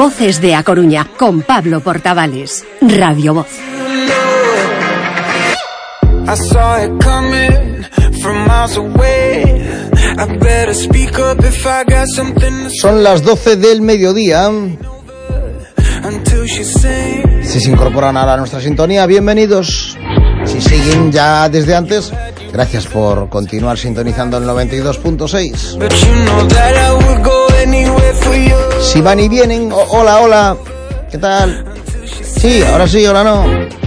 Voces de A Coruña, con Pablo Portavales. Radio Voz. Son las 12 del mediodía. Si se incorporan ahora a nuestra sintonía, bienvenidos. Si siguen ya desde antes, gracias por continuar sintonizando el 92.6. Si van y vienen, hola, ¿qué tal? Sí, ahora sí, ahora no.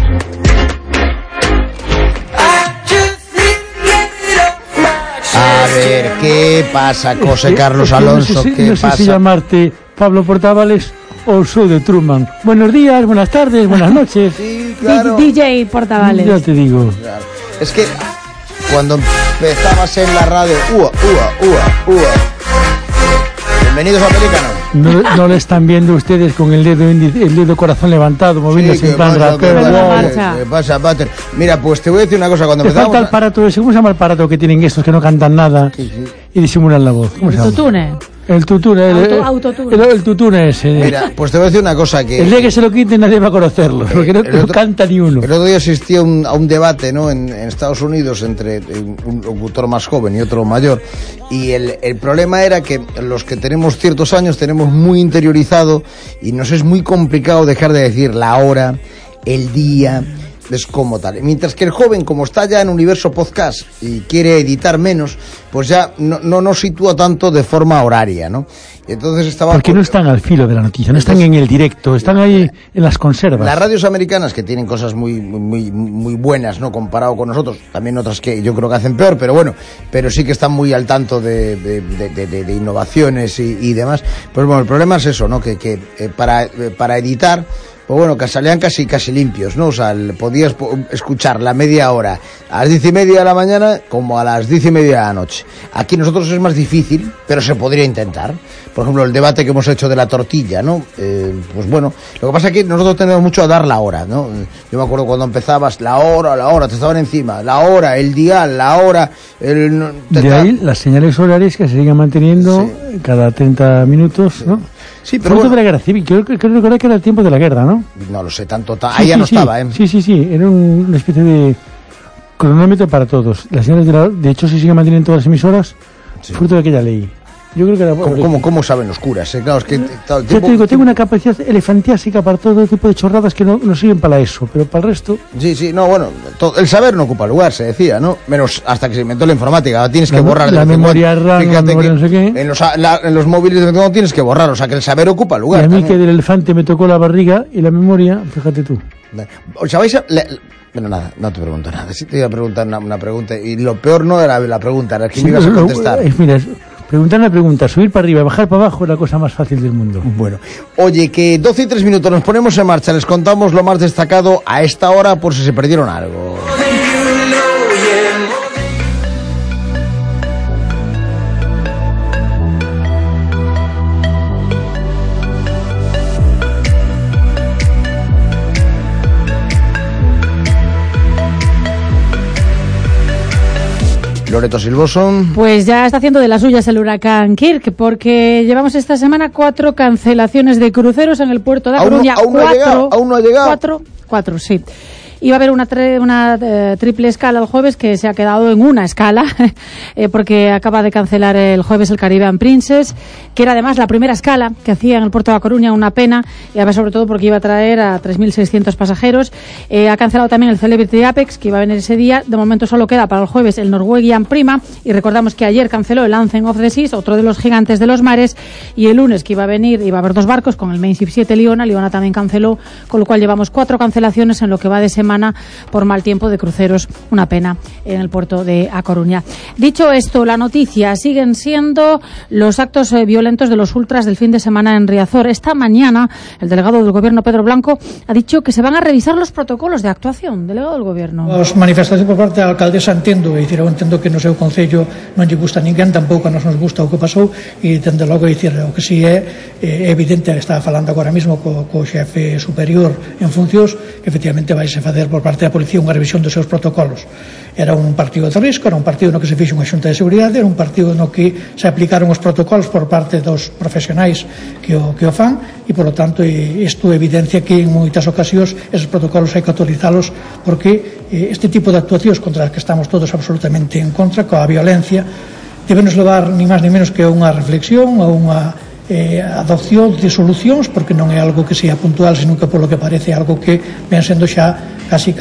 A ver, ¿qué pasa, José Carlos Alonso? ¿Qué pasa? No sé si llamarte Pablo Portavales o show de Truman. Buenos días, buenas tardes, buenas noches. Sí, claro. DJ Portavales. Ya te digo. Claro. Es que cuando empezabas en la radio, bienvenidos a Pelícano. No le están viendo ustedes con el dedo corazón levantado, moviéndose en plan rapero. ¿Qué pasa, Pater? Mira, pues te voy a decir una cosa. Cuando empezamos... falta el aparato ese. ¿Cómo se llama el aparato que tienen estos que no cantan nada y disimulan la voz? ¿Cómo se llama? Tutune. El tutune. El tutune ese. Mira, pues te voy a decir una cosa que... El día que se lo quiten nadie va a conocerlo, porque no canta ni uno. El otro día asistí a un debate, ¿no?, en Estados Unidos entre un locutor más joven y otro mayor, y el problema era que los que tenemos ciertos años tenemos muy interiorizado y nos es muy complicado dejar de decir la hora, el día... es como tal, mientras que el joven, como está ya en universo podcast y quiere editar menos, pues ya no nos sitúa tanto de forma horaria, ¿no? Y entonces estaba... Porque no están al filo de la noticia, no están en el directo, están ahí en las conservas. Las radios americanas, que tienen cosas muy buenas, ¿no?, comparado con nosotros, también otras que yo creo que hacen peor, pero bueno, pero sí que están muy al tanto de innovaciones y demás. Pues bueno, el problema es eso, ¿no?, que para editar, pues bueno, que salían casi limpios, ¿no? O sea, podías escuchar la media hora a las 10:30 de la mañana como a las 10:30 de la noche. Aquí nosotros es más difícil, pero se podría intentar. Por ejemplo, el debate que hemos hecho de la tortilla, ¿no? Pues bueno, lo que pasa es que nosotros tenemos mucho a dar la hora, ¿no? Yo me acuerdo cuando empezabas, la hora, te estaban encima, la hora, el dial, la hora... De ahí las señales horarias que se siguen manteniendo cada 30 minutos, ¿no? Sí, pero bueno, de la guerra civil, creo recordar que era el tiempo de la guerra, ¿no? No lo sé, ahí ya no estaba, ¿eh? Sí, era una especie de cronómetro para todos. Las señales de hecho se siguen manteniendo en todas las emisoras, fruto de aquella ley. Yo creo que era... ¿Cómo saben los curas? Claro, es que... Yo te digo, tengo una capacidad elefantiásica para todo tipo de chorradas que no sirven para eso, pero para el resto... Sí, no, bueno, el saber no ocupa lugar, se decía, ¿no? Menos hasta que se inventó la informática, tienes que borrar... La memoria RAM, no sé qué... En los móviles de vez en cuando tienes que borrar, o sea, que el saber ocupa lugar. Y a mí también. Que del elefante me tocó la barriga y la memoria, fíjate tú. O sea, bueno, nada, no te pregunto nada. Sí te iba a preguntar una pregunta, y lo peor no era la pregunta, era que me ibas a contestar. Mira, preguntar una pregunta, subir para arriba y bajar para abajo es la cosa más fácil del mundo. Bueno, oye, que 12 y 3 minutos nos ponemos en marcha, les contamos lo más destacado a esta hora por si se perdieron algo. Loreto Silvoso. Pues ya está haciendo de las suyas el huracán Kirk, porque llevamos esta semana 4 cancelaciones de cruceros en el puerto de A Coruña. ¿Aún no ha llegado? 4, sí. Iba a haber una triple escala el jueves que se ha quedado en una escala porque acaba de cancelar el jueves el Caribbean Princess, que era además la primera escala que hacía en el puerto de A Coruña, una pena, y además sobre todo porque iba a traer a 3.600 pasajeros. Ha cancelado también el Celebrity Apex, que iba a venir ese día. De momento solo queda para el jueves el Norwegian Prima, y recordamos que ayer canceló el Anthem of the Seas, otro de los gigantes de los mares, y el lunes que iba a haber 2 barcos con el Mainship 7 Liona también canceló, con lo cual llevamos 4 cancelaciones en lo que va de semana por mal tiempo de cruceros, una pena, en el puerto de A Coruña. Dicho esto, la noticia siguen siendo los actos violentos de los ultras del fin de semana en Riazor. Esta mañana el delegado del Gobierno, Pedro Blanco, ha dicho que se van a revisar los protocolos de actuación. Delegado del Gobierno. As manifestacións por parte da alcaldesa entendo que no seu concello non lle gusta a ninguén, tampouco a nos gusta o que pasou, e dende logo o que si é evidente, que estaba falando agora mesmo co xefe superior en funcións, que efectivamente vai se facer facer por parte da policía unha revisión dos seus protocolos. Era un partido de risco, era un partido no que se fixo unha xunta de seguridade, era un partido no que se aplicaron os protocolos por parte dos profesionais que o fan, e polo tanto isto evidencia que en moitas ocasións esos protocolos hai que actualizalos, porque este tipo de actuacións contra as que estamos todos absolutamente en contra, coa violencia, debemos levar ni máis ni menos que a unha reflexión, a unha adopción de solucións, porque non é algo que sea puntual, sino que polo que parece algo que ven sendo xa casi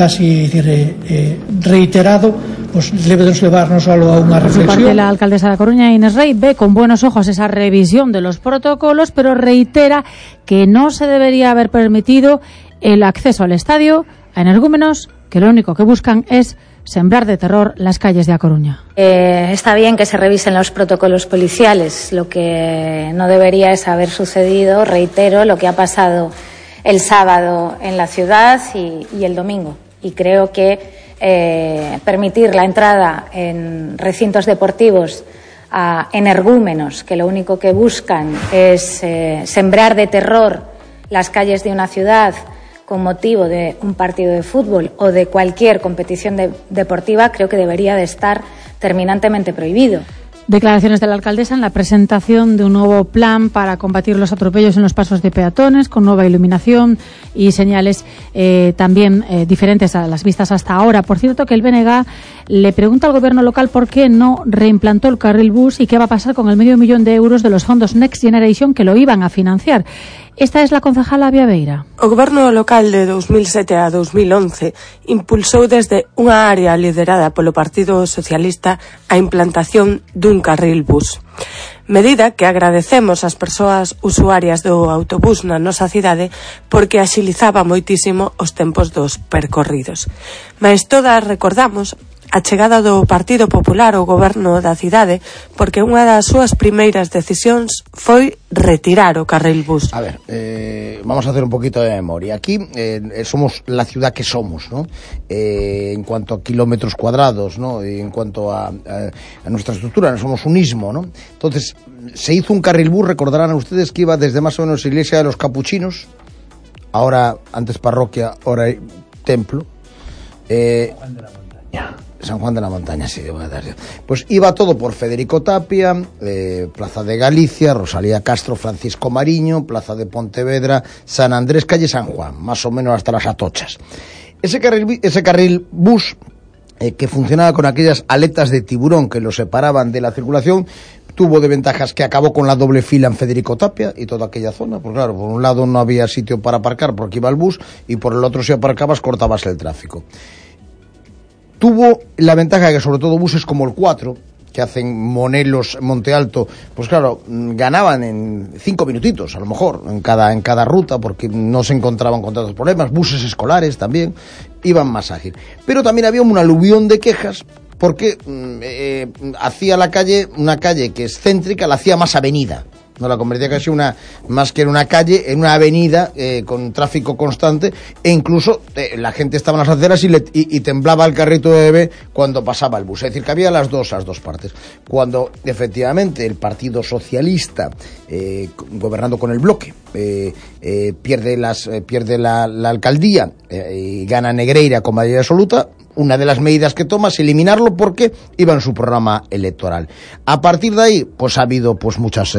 reiterado, pues debemos levarnos a unha reflexión. Por parte, la alcaldesa de Coruña, Inés Rey, ve con buenos ojos esa revisión de los protocolos, pero reitera que no se debería haber permitido el acceso al estadio a energúmenos que lo único que buscan es sembrar de terror las calles de A Coruña. Está bien que se revisen los protocolos policiales. Lo que no debería es haber sucedido, reitero, lo que ha pasado el sábado en la ciudad y el domingo. Y creo que permitir la entrada en recintos deportivos a energúmenos que lo único que buscan es sembrar de terror las calles de una ciudad con motivo de un partido de fútbol o de cualquier competición deportiva, creo que debería de estar terminantemente prohibido. Declaraciones de la alcaldesa en la presentación de un nuevo plan para combatir los atropellos en los pasos de peatones, con nueva iluminación y señales también diferentes a las vistas hasta ahora. Por cierto, que el BNG le pregunta al gobierno local por qué no reimplantó el carril bus y qué va a pasar con el $500,000 de euros de los fondos Next Generation que lo iban a financiar. Esta es la concejala Viaveira. O goberno local de 2007 a 2011 impulsou desde unha área liderada polo Partido Socialista a implantación dun carril bus. Medida que agradecemos ás persoas usuarias do autobús na nosa cidade porque axilizaba moitísimo os tempos dos percorridos. Mais todas recordamos a chegada do Partido Popular ao goberno da cidade, porque unha das súas primeiras decisións foi retirar o carril bus. A ver, vamos a hacer un poquito de memoria. Aquí somos la ciudad que somos, ¿no? En cuanto a kilómetros cuadrados, ¿no? En cuanto a nuestra estructura, no somos un istmo, ¿no? Entonces, se hizo un carril bus, recordarán ustedes que iba desde más o menos Iglesia de los Capuchinos, ahora antes parroquia, ahora templo, San Juan de la Montaña, sí, pues iba todo por Federico Tapia, Plaza de Galicia, Rosalía Castro, Francisco Mariño, Plaza de Pontevedra, San Andrés, calle San Juan, más o menos hasta las Atochas. Ese carril bus que funcionaba con aquellas aletas de tiburón que lo separaban de la circulación, tuvo de ventajas que acabó con la doble fila en Federico Tapia y toda aquella zona, pues claro, por un lado no había sitio para aparcar porque iba el bus y por el otro si aparcabas cortabas el tráfico. Tuvo la ventaja que sobre todo buses como el 4, que hacen Monelos, Monte Alto, pues claro, ganaban en 5 minutitos, a lo mejor, en cada ruta, porque no se encontraban con tantos problemas. Buses escolares también iban más ágil. Pero también había un aluvión de quejas, porque hacía una calle que es céntrica, la hacía más avenida. No la convertía casi más que en una calle, en una avenida con tráfico constante, e incluso la gente estaba en las aceras y temblaba el carrito de bebé cuando pasaba el bus. Es decir, que había las dos partes. Cuando efectivamente el Partido Socialista, gobernando con el bloque, pierde la alcaldía y gana Negreira con mayoría absoluta, una de las medidas que toma es eliminarlo porque iba en su programa electoral. A partir de ahí, pues ha habido pues muchos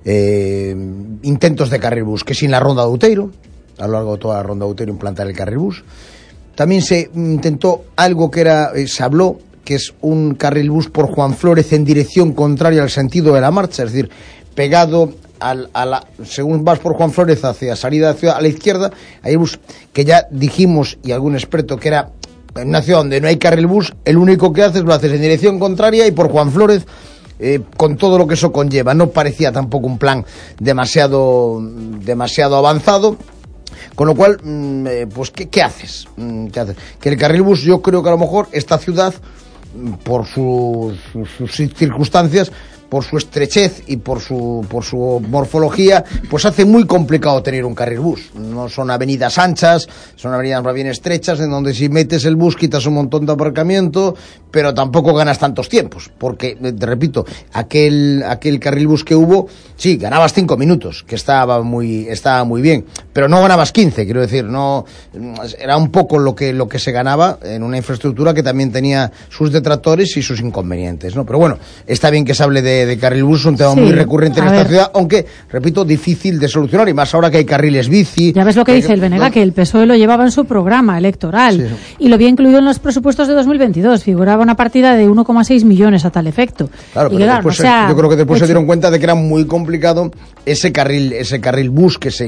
intentos de carril bus, que sin la Ronda de Outeiro, a lo largo de toda la Ronda de Outeiro implantar el carril bus. También se intentó algo que se habló, que es un carril bus por Juan Flórez en dirección contraria al sentido de la marcha, es decir, pegado según vas por Juan Flórez hacia salida de la ciudad a la izquierda, hay bus que ya dijimos, y algún experto, que era en una ciudad donde no hay carril bus, el único que haces lo haces en dirección contraria y por Juan Flórez, con todo lo que eso conlleva. No parecía tampoco un plan demasiado avanzado, con lo cual, pues ¿qué haces? Que el carril bus, yo creo que a lo mejor esta ciudad, por sus circunstancias, por su estrechez y por su morfología, pues hace muy complicado tener un carril bus. No son avenidas anchas, son avenidas más bien estrechas, en donde si metes el bus quitas un montón de aparcamiento, pero tampoco ganas tantos tiempos, porque, te repito, aquel carril bus que hubo, sí, ganabas 5 minutos, que estaba muy bien, pero no ganabas 15, quiero decir, no, era un poco lo que se ganaba en una infraestructura que también tenía sus detractores y sus inconvenientes, ¿no? Pero bueno, está bien que se hable de carril bus, es un tema muy recurrente en esta ciudad, aunque, repito, difícil de solucionar, y más ahora que hay carriles bici. Ya ves lo que dice el Benega, que el PSOE lo llevaba en su programa electoral, y lo había incluido en los presupuestos de 2022, figuraba una partida de 1,6 millones a tal efecto. Claro, pero después, yo creo que después se dieron cuenta de que era muy complicado ese carril bus que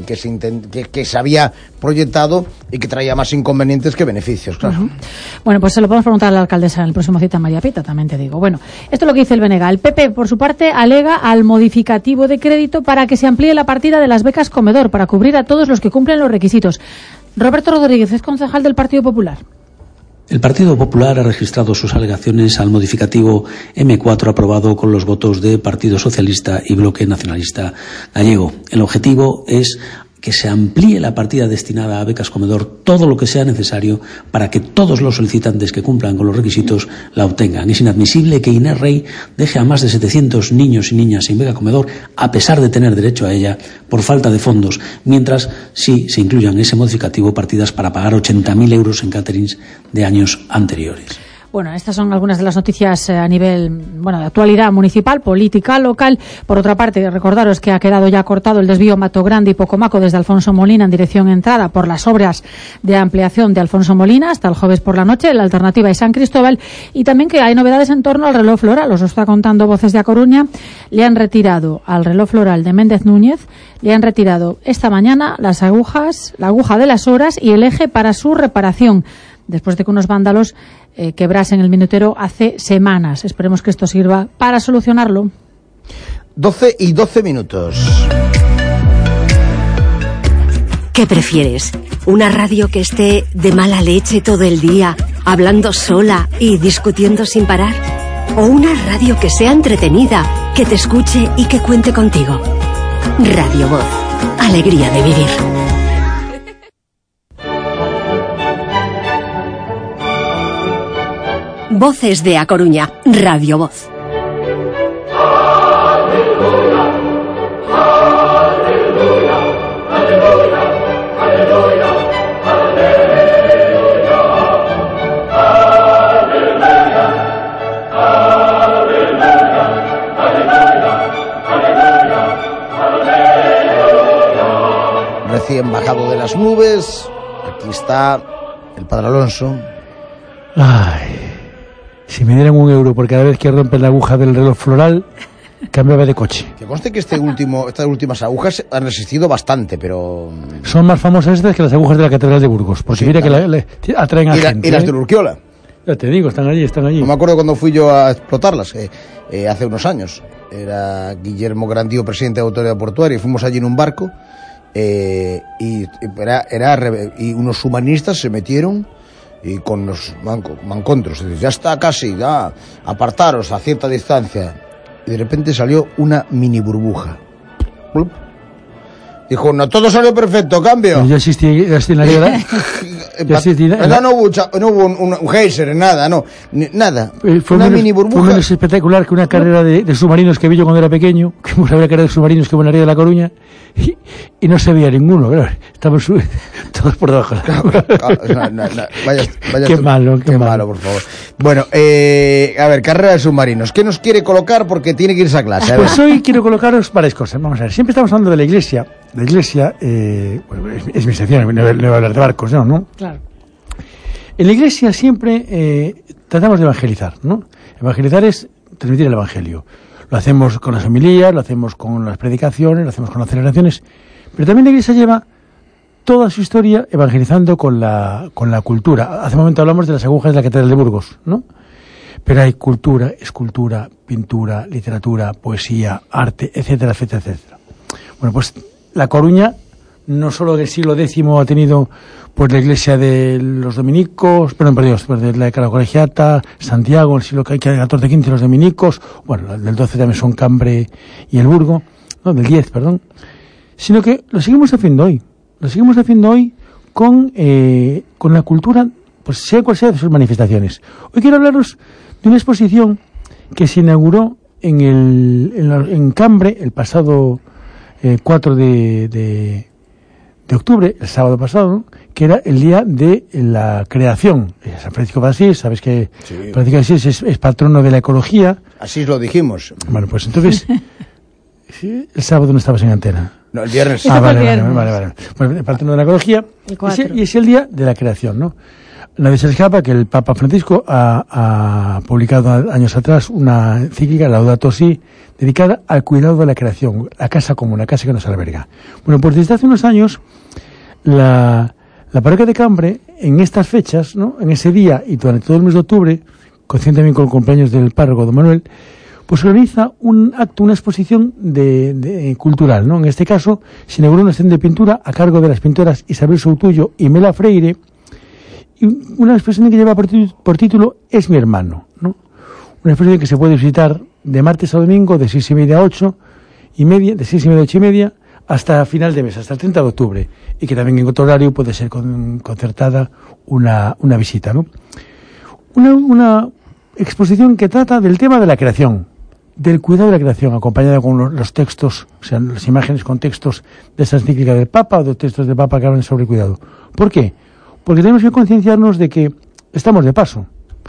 se había proyectado y que traía más inconvenientes que beneficios, claro. Bueno, pues se lo podemos preguntar a la alcaldesa en el próximo Cita María Pita, también te digo. Bueno, esto es lo que dice el Benega. El PP, por su parte, alega al modificativo de crédito para que se amplíe la partida de las becas comedor para cubrir a todos los que cumplen los requisitos. Roberto Rodríguez es concejal del Partido Popular. El Partido Popular ha registrado sus alegaciones al modificativo M4 aprobado con los votos de Partido Socialista y Bloque Nacionalista Gallego. El objetivo es que se amplíe la partida destinada a becas comedor todo lo que sea necesario para que todos los solicitantes que cumplan con los requisitos la obtengan. Es inadmisible que Inés Rey deje a más de 700 niños y niñas sin beca comedor a pesar de tener derecho a ella por falta de fondos, mientras sí se incluyan en ese modificativo partidas para pagar 80.000 euros en caterings de años anteriores. Bueno, estas son algunas de las noticias a nivel, de actualidad municipal, política, local. Por otra parte, recordaros que ha quedado ya cortado el desvío Mato Grande y Pocomaco desde Alfonso Molina en dirección entrada por las obras de ampliación de Alfonso Molina hasta el jueves por la noche. La alternativa es San Cristóbal, y también que hay novedades en torno al reloj floral. Os lo está contando Voces de A Coruña. Le han retirado al reloj floral de Méndez Núñez, le han retirado esta mañana las agujas, la aguja de las horas y el eje para su reparación, después de que unos vándalos quebrasen el minutero hace semanas. Esperemos que esto sirva para solucionarlo. 12:12. ¿Qué prefieres? ¿Una radio que esté de mala leche todo el día, hablando sola y discutiendo sin parar? ¿O una radio que sea entretenida, que te escuche y que cuente contigo? Radio Voz. Alegría de vivir. Voces de A Coruña, Radio Voz. Recién bajado de las nubes, aquí está el Padre Alonso. Ay, si me dieran €1 por cada vez que rompen la aguja del reloj floral, cambiaba de coche. Que conste que estas últimas agujas han resistido bastante, pero... Son más famosas estas que las agujas de la Catedral de Burgos, porque mira que atraen a gente. Y las de Urquiola. Ya te digo, están allí. No me acuerdo cuando fui yo a explotarlas, hace unos años. Era Guillermo Grandío, presidente de Autoridad Portuaria, y fuimos allí en un barco, y unos submarinistas se metieron y con los mancontros, ya está casi, ya apartaros a cierta distancia, y de repente salió una mini burbuja. ¡Plup! Dijo, no, todo salió perfecto, cambio. Ya existía la guerra. No hubo un geyser, nada, nada. Fue una mini burbuja. Fue menos espectacular que una carrera de submarinos que vi yo cuando era pequeño, que fue una carrera de submarinos que hubo en la ría de La Coruña, y no se veía ninguno, claro. Estaban todos por debajo. Vaya qué malo, por favor. Bueno, a ver, carrera de submarinos. ¿Qué nos quiere colocar? Porque tiene que irse a clase. Pues hoy quiero colocaros varias cosas. Vamos a ver, siempre estamos hablando de la Iglesia. La Iglesia, es mi sección, no voy a hablar de barcos, ¿no? Claro. En la Iglesia siempre tratamos de evangelizar, ¿no? Evangelizar es transmitir el Evangelio. Lo hacemos con las homilías, lo hacemos con las predicaciones, lo hacemos con las celebraciones, pero también la Iglesia lleva toda su historia evangelizando con la cultura. Hace un momento hablamos de las agujas de la Catedral de Burgos, ¿no? Pero hay cultura, escultura, pintura, literatura, poesía, arte, etcétera, etcétera, etcétera. Bueno, pues La Coruña no solo del siglo X ha tenido pues la iglesia de los dominicos, de la Colegiata, Santiago, en el siglo XIV-XV los dominicos, bueno, del XII también son Cambre y el Burgo, no, del X, perdón, sino que lo seguimos haciendo hoy con la cultura, pues sea cual sea de sus manifestaciones. Hoy quiero hablaros de una exposición que se inauguró en Cambre el pasado 4 de octubre, el sábado pasado, ¿no? Que era el día de la creación. San Francisco de Asís, sabes que sí. Francisco de Asís es patrono de la ecología. Así lo dijimos. Bueno, pues entonces, el sábado no estabas en antena. No, el viernes. Vale. Pues el patrono de la ecología, y es el día de la creación, ¿no? Nadie se escapa que el Papa Francisco ha publicado años atrás una encíclica, Laudato Si, dedicada al cuidado de la creación, la casa común, la casa que nos alberga. Bueno, pues desde hace unos años, la parroquia de Cambre, en estas fechas, ¿no? En ese día y durante todo el mes de octubre, coincide también con el cumpleaños del párroco don Manuel, pues organiza un acto, una exposición de cultural, ¿no? En este caso, se inauguró una exposición de pintura a cargo de las pintoras Isabel Soutullo y Mela Freire, y una exposición que lleva por título Es mi hermano, ¿no? Una exposición que se puede visitar de martes a domingo de 6:30 a 8:30, de 6:30 a 8:30, hasta final de mes, hasta el 30 de octubre, y que también en otro horario puede ser concertada una visita, ¿no? Una exposición que trata del tema de la creación, del cuidado de la creación, acompañada con los textos, o sea, las imágenes con textos de esa encíclica del Papa o de textos del Papa que hablan sobre el cuidado. ¿Por qué? Porque tenemos que concienciarnos de que estamos de paso.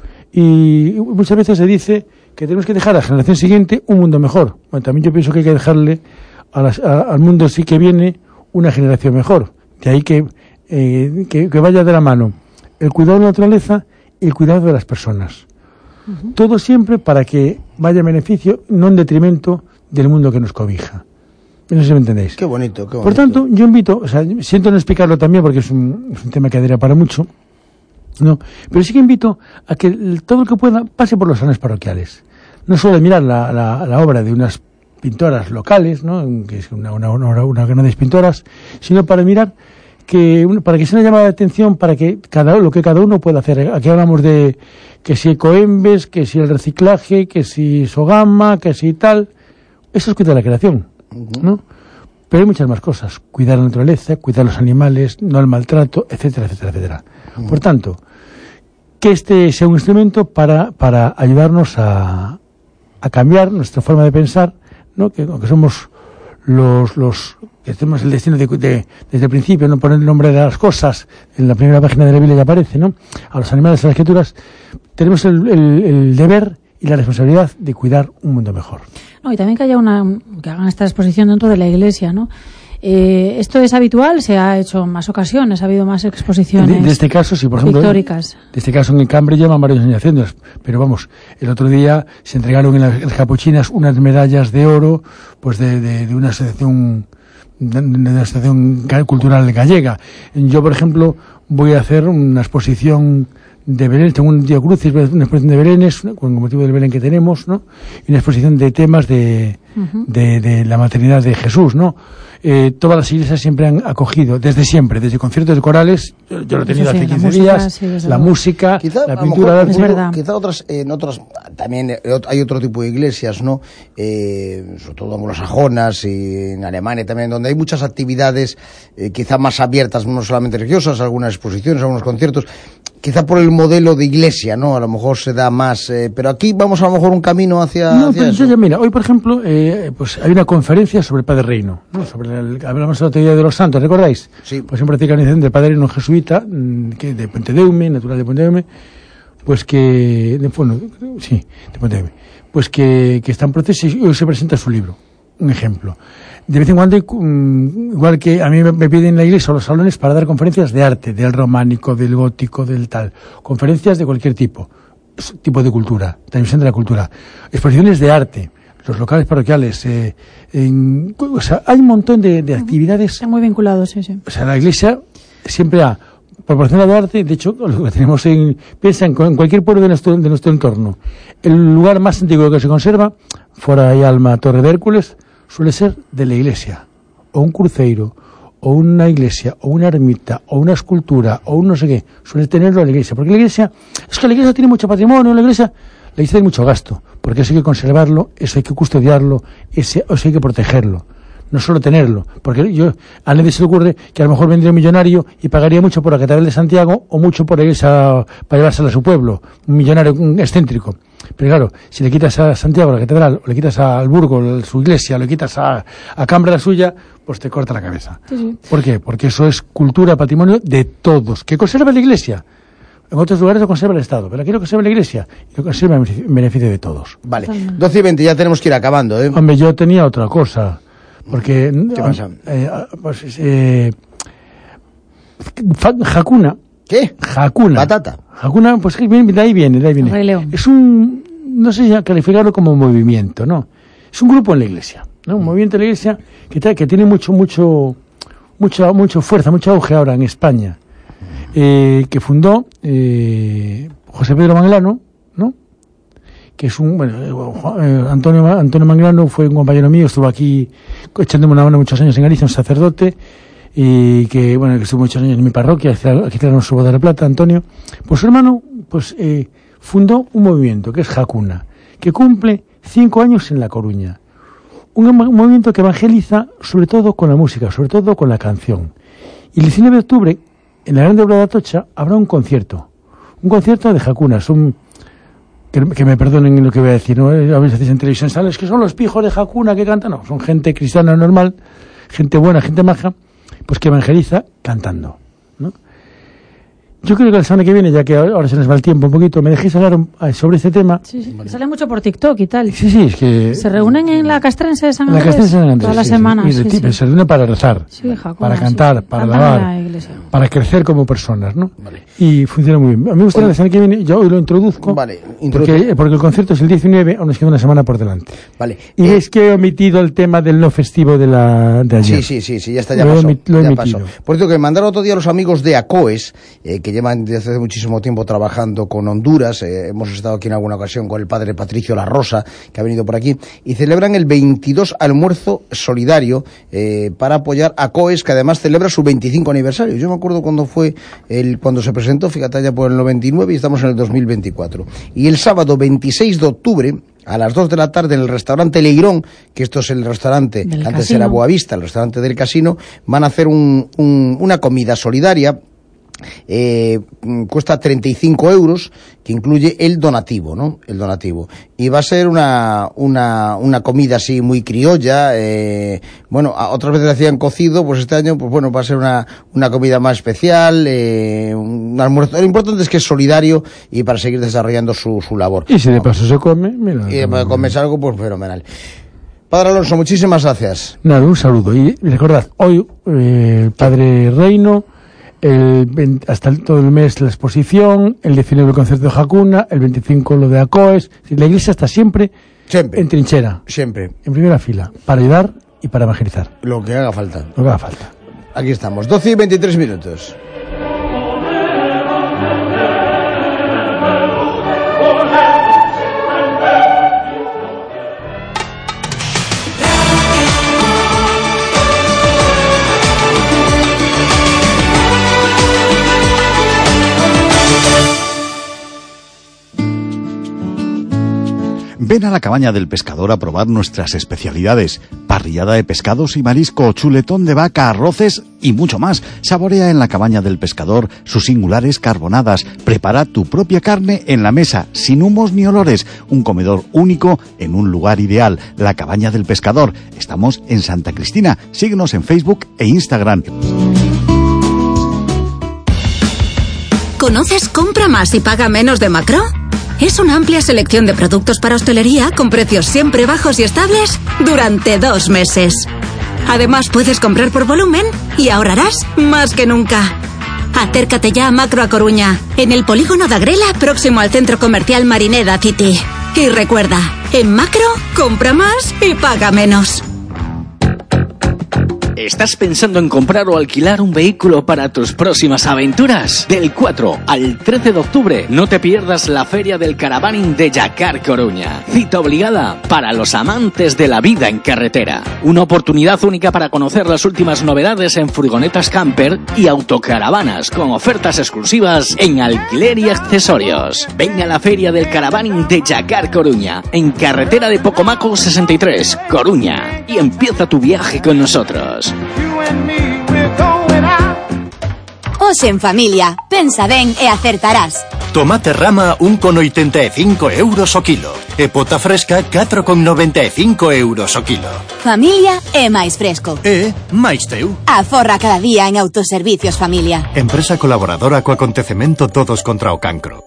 Y muchas veces se dice que tenemos que dejar a la generación siguiente un mundo mejor. Bueno, también yo pienso que hay que dejarle al mundo sí que viene una generación mejor. De ahí que vaya de la mano el cuidado de la naturaleza y el cuidado de las personas. Uh-huh. Todo siempre para que vaya en beneficio, no en detrimento del mundo que nos cobija. No sé si me entendéis. Qué bonito. Por tanto, yo invito, o sea, siento no explicarlo también porque es un tema que daría para mucho, no, pero sí que invito a que todo el que pueda pase por los salones parroquiales. No solo de mirar la obra de unas pintoras locales, ¿no? Que es una grandes pintoras, sino para mirar para que sea una llamada de atención para que lo que cada uno pueda hacer. Aquí hablamos de que si ecoembes, que si el reciclaje, que si Sogama, que si tal. Eso es cuidar la creación, ¿no? Pero hay muchas más cosas. Cuidar la naturaleza, cuidar los animales, no el maltrato, etcétera, etcétera, etcétera. Por tanto, que este sea un instrumento para ayudarnos a cambiar nuestra forma de pensar, ¿no? Que aunque somos los que tenemos el destino desde el principio, no poner el nombre de las cosas, en la primera página de la Biblia ya aparece, ¿no? A los animales, a las criaturas, tenemos el deber y la responsabilidad de cuidar un mundo mejor. No, y también que hagan esta exposición dentro de la Iglesia, ¿no? ¿Esto es habitual? ¿Se ha hecho en más ocasiones? ¿Ha habido más exposiciones de este caso, sí, por ejemplo, pictóricas? De este caso en Cambre llevan varios años haciéndolas, pero vamos, el otro día se entregaron en las Capuchinas unas medallas de oro, pues de una asociación cultural gallega. Yo, por ejemplo, voy a hacer una exposición de Belén, tengo un Día Crucis, una exposición de Belénes, con motivo del Belén que tenemos, ¿no? Y una exposición de temas de la maternidad de Jesús, ¿no? Todas las iglesias siempre han acogido, desde siempre, desde conciertos de corales, yo lo he tenido hace 15 días, la música, quizá, la pintura, quizá en otras también hay otro tipo de iglesias, ¿no? Sobre todo anglosajonas y en Alemania también, donde hay muchas actividades quizá más abiertas, no solamente religiosas, algunas exposiciones, algunos conciertos, quizá por el modelo de iglesia, ¿no? A lo mejor se da más, pero aquí vamos a lo mejor un camino hacia pero eso. Ya, mira, hoy por ejemplo, pues hay una conferencia sobre el Padre Reino, ¿no? Hablamos el otro día de los santos, ¿recordáis? Sí. Pues siempre practica la iniciación del Padre Reino jesuita, que de Puentedeume, natural de Puentedeume, pues que, de Puentedeume, pues que está en proceso y hoy se presenta su libro, un ejemplo. De vez en cuando, igual que a mí me piden en la iglesia o los salones para dar conferencias de arte, del románico, del gótico, del tal, conferencias de cualquier tipo de cultura, transmisión de la cultura, exposiciones de arte, los locales parroquiales, o sea, hay un montón de actividades. Están muy vinculados, sí. O sea, la iglesia siempre ha proporcionado arte. De hecho, lo que tenemos piensa en cualquier pueblo de nuestro entorno. El lugar más antiguo que se conserva, fuera de Alma, Torre de Hércules, suele ser de la iglesia, o un cruceiro, o una iglesia, o una ermita, o una escultura, o un no sé qué, suele tenerlo la iglesia. Porque la iglesia tiene mucho patrimonio, la iglesia tiene mucho gasto, porque eso hay que conservarlo, eso hay que custodiarlo, eso hay que protegerlo. No solo tenerlo, porque a nadie se le ocurre que a lo mejor vendría un millonario y pagaría mucho por la Catedral de Santiago o mucho por para llevársela a su pueblo, un millonario excéntrico. Pero claro, si le quitas a Santiago la Catedral, o le quitas a Alburgo su iglesia, o le quitas a Cambra la suya, pues te corta la cabeza. Sí. ¿Por qué? Porque eso es cultura, patrimonio de todos. ¿Que conserva la iglesia? En otros lugares lo conserva el Estado, pero aquí lo conserva la iglesia y lo conserva en beneficio de todos. Vale, 12:20, ya tenemos que ir acabando, ¿eh? Hombre, yo tenía otra cosa. Porque ¿qué pasa? Hakuna. ¿Qué? Hakuna. Patata. Hakuna, pues de ahí viene. Rey León. Es no sé si calificarlo como movimiento, ¿no? Es un grupo en la iglesia, ¿no? Un movimiento en la iglesia que tiene mucha fuerza, mucho auge ahora en España. Que fundó José Pedro Manglano, ¿no? Que es Antonio Manglano fue un compañero mío, estuvo aquí echándome una mano muchos años en Galicia, un sacerdote, y que estuvo muchos años en mi parroquia, aquí tenemos su boda de la plata, Antonio. Pues su hermano, fundó un movimiento que es Hakuna, que cumple 5 años en La Coruña. Un movimiento que evangeliza sobre todo con la música, sobre todo con la canción. Y el 19 de octubre, en la Grande Obra de Atocha, habrá un concierto de Hakuna. Que me perdonen lo que voy a decir, ¿no? A veces en televisión sales que son los pijos de Hakuna que cantan. No, son gente cristiana normal, gente buena, gente maja, pues que evangeliza cantando, ¿no? Yo creo que la semana que viene, ya que ahora se nos va el tiempo un poquito, me dejéis hablar sobre este tema. Sí. Sale mucho por TikTok y tal. Sí, es que... Se reúnen en la Castrense de San Andrés. La Castrense de San Andrés, todas las semanas. Se reúnen para rezar, para cantar, para alabar, para crecer como personas, ¿no? Vale. Y funciona muy bien. A mí me gustaría la semana que viene, yo hoy lo introduzco, porque el concierto es el 19, aún nos queda una semana por delante. Vale. Y es que he omitido el tema del no festivo de ayer. Sí, ya está, ya pasó. Por cierto, que mandaron otro día a los amigos de ACOES, que llevan desde hace muchísimo tiempo trabajando con Honduras. Hemos estado aquí en alguna ocasión con el padre Patricio La Rosa, que ha venido por aquí, y celebran el 22 almuerzo solidario para apoyar a ACOES, que además celebra su 25 aniversario. Yo me acuerdo cuando se presentó, fíjate, ya por el 99, y estamos en el 2024. Y el sábado 26 de octubre, a las 2 de la tarde, en el restaurante Leirón, que esto es el restaurante que antes era Boavista, el restaurante del casino, van a hacer una comida solidaria. Cuesta 35 euros, que incluye el donativo, ¿no? El donativo. Y va a ser una comida así muy criolla. Otras veces hacían cocido, pues este año, pues bueno, va a ser una comida más especial, un almuerzo. Lo importante es que es solidario y para seguir desarrollando su labor. Y si de paso se come, mira. Y de comes algo, pues fenomenal. Padre Alonso, muchísimas gracias. Nada, un saludo. Y recordad, hoy el Padre Reino, hasta todo el mes la exposición, el 19 el concierto de Hakuna, el 25 lo de ACOES. La iglesia está siempre en trinchera, siempre en primera fila, para ayudar y para evangelizar. Lo que haga falta. Aquí estamos, 12 y 23 minutos. Ven a la Cabaña del Pescador a probar nuestras especialidades: parrillada de pescados y marisco, chuletón de vaca, arroces y mucho más. Saborea en la Cabaña del Pescador sus singulares carbonadas. Prepara tu propia carne en la mesa, sin humos ni olores. Un comedor único en un lugar ideal. La Cabaña del Pescador. Estamos en Santa Cristina. Síguenos en Facebook e Instagram. ¿Conoces Compra Más y Paga Menos de Macro? Es una amplia selección de productos para hostelería con precios siempre bajos y estables durante 2 meses. Además, puedes comprar por volumen y ahorrarás más que nunca. Acércate ya a Macro a Coruña, en el polígono de Agrela, próximo al centro comercial Marineda City. Y recuerda, en Macro, compra más y paga menos. ¿Estás pensando en comprar o alquilar un vehículo para tus próximas aventuras? Del 4 al 13 de octubre no te pierdas la Feria del Caravaning de Yacar Coruña. Cita obligada para los amantes de la vida en carretera. Una oportunidad única para conocer las últimas novedades en furgonetas camper y autocaravanas con ofertas exclusivas en alquiler y accesorios. Ven a la Feria del Caravaning de Yacar Coruña, en carretera de Pocomaco 63, Coruña, y empieza tu viaje con nosotros. Hoxe en familia, pensa ben e acertarás. Tomate rama 1,85 euros o kilo e pota fresca 4,95 euros o kilo. Familia é máis fresco. E máis teu. Aforra cada día en Autoservicios Familia. Empresa colaboradora co acontecemento Todos contra o Cancro.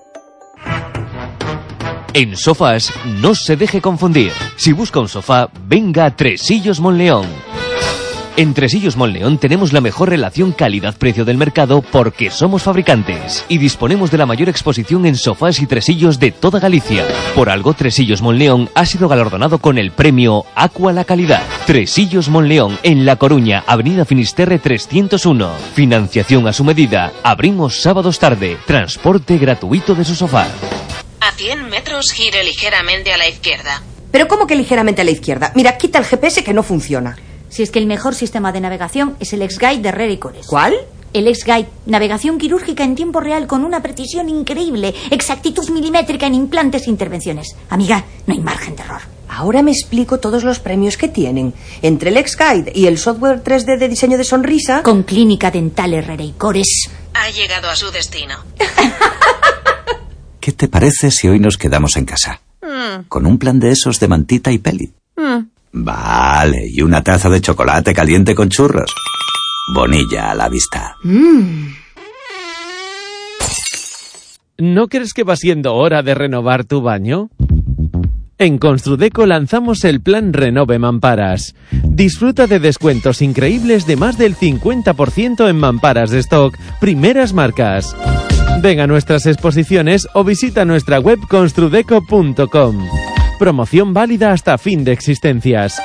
En sofás, no se deje confundir. Si busca un sofá, venga a Tresillos Monleón. En Tresillos Monleón tenemos la mejor relación calidad-precio del mercado porque somos fabricantes y disponemos de la mayor exposición en sofás y tresillos de toda Galicia. Por algo, Tresillos Monleón ha sido galardonado con el premio Aqua la Calidad. Tresillos Monleón, en La Coruña, Avenida Finisterre 301. Financiación a su medida. Abrimos sábados tarde. Transporte gratuito de su sofá. A 100 metros gire ligeramente a la izquierda. ¿Pero cómo que ligeramente a la izquierda? Mira, quita el GPS que no funciona. Si es que el mejor sistema de navegación es el X-Guide de Herrera y Cores. ¿Cuál? El X-Guide, navegación quirúrgica en tiempo real con una precisión increíble, exactitud milimétrica en implantes e intervenciones. Amiga, no hay margen de error. Ahora me explico todos los premios que tienen. Entre el X-Guide y el software 3D de diseño de sonrisa... Con Clínica Dental Herrera y Cores. Ha llegado a su destino. ¿Qué te parece si hoy nos quedamos en casa? Con un plan de esos de mantita y peli. Vale, y una taza de chocolate caliente con churros. Bonilla a la vista. ¿No crees que va siendo hora de renovar tu baño? En Construdeco lanzamos el plan Renove Mamparas. Disfruta de descuentos increíbles de más del 50% en mamparas de stock, primeras marcas. Ven a nuestras exposiciones o visita nuestra web construdeco.com. Promoción válida hasta fin de existencias.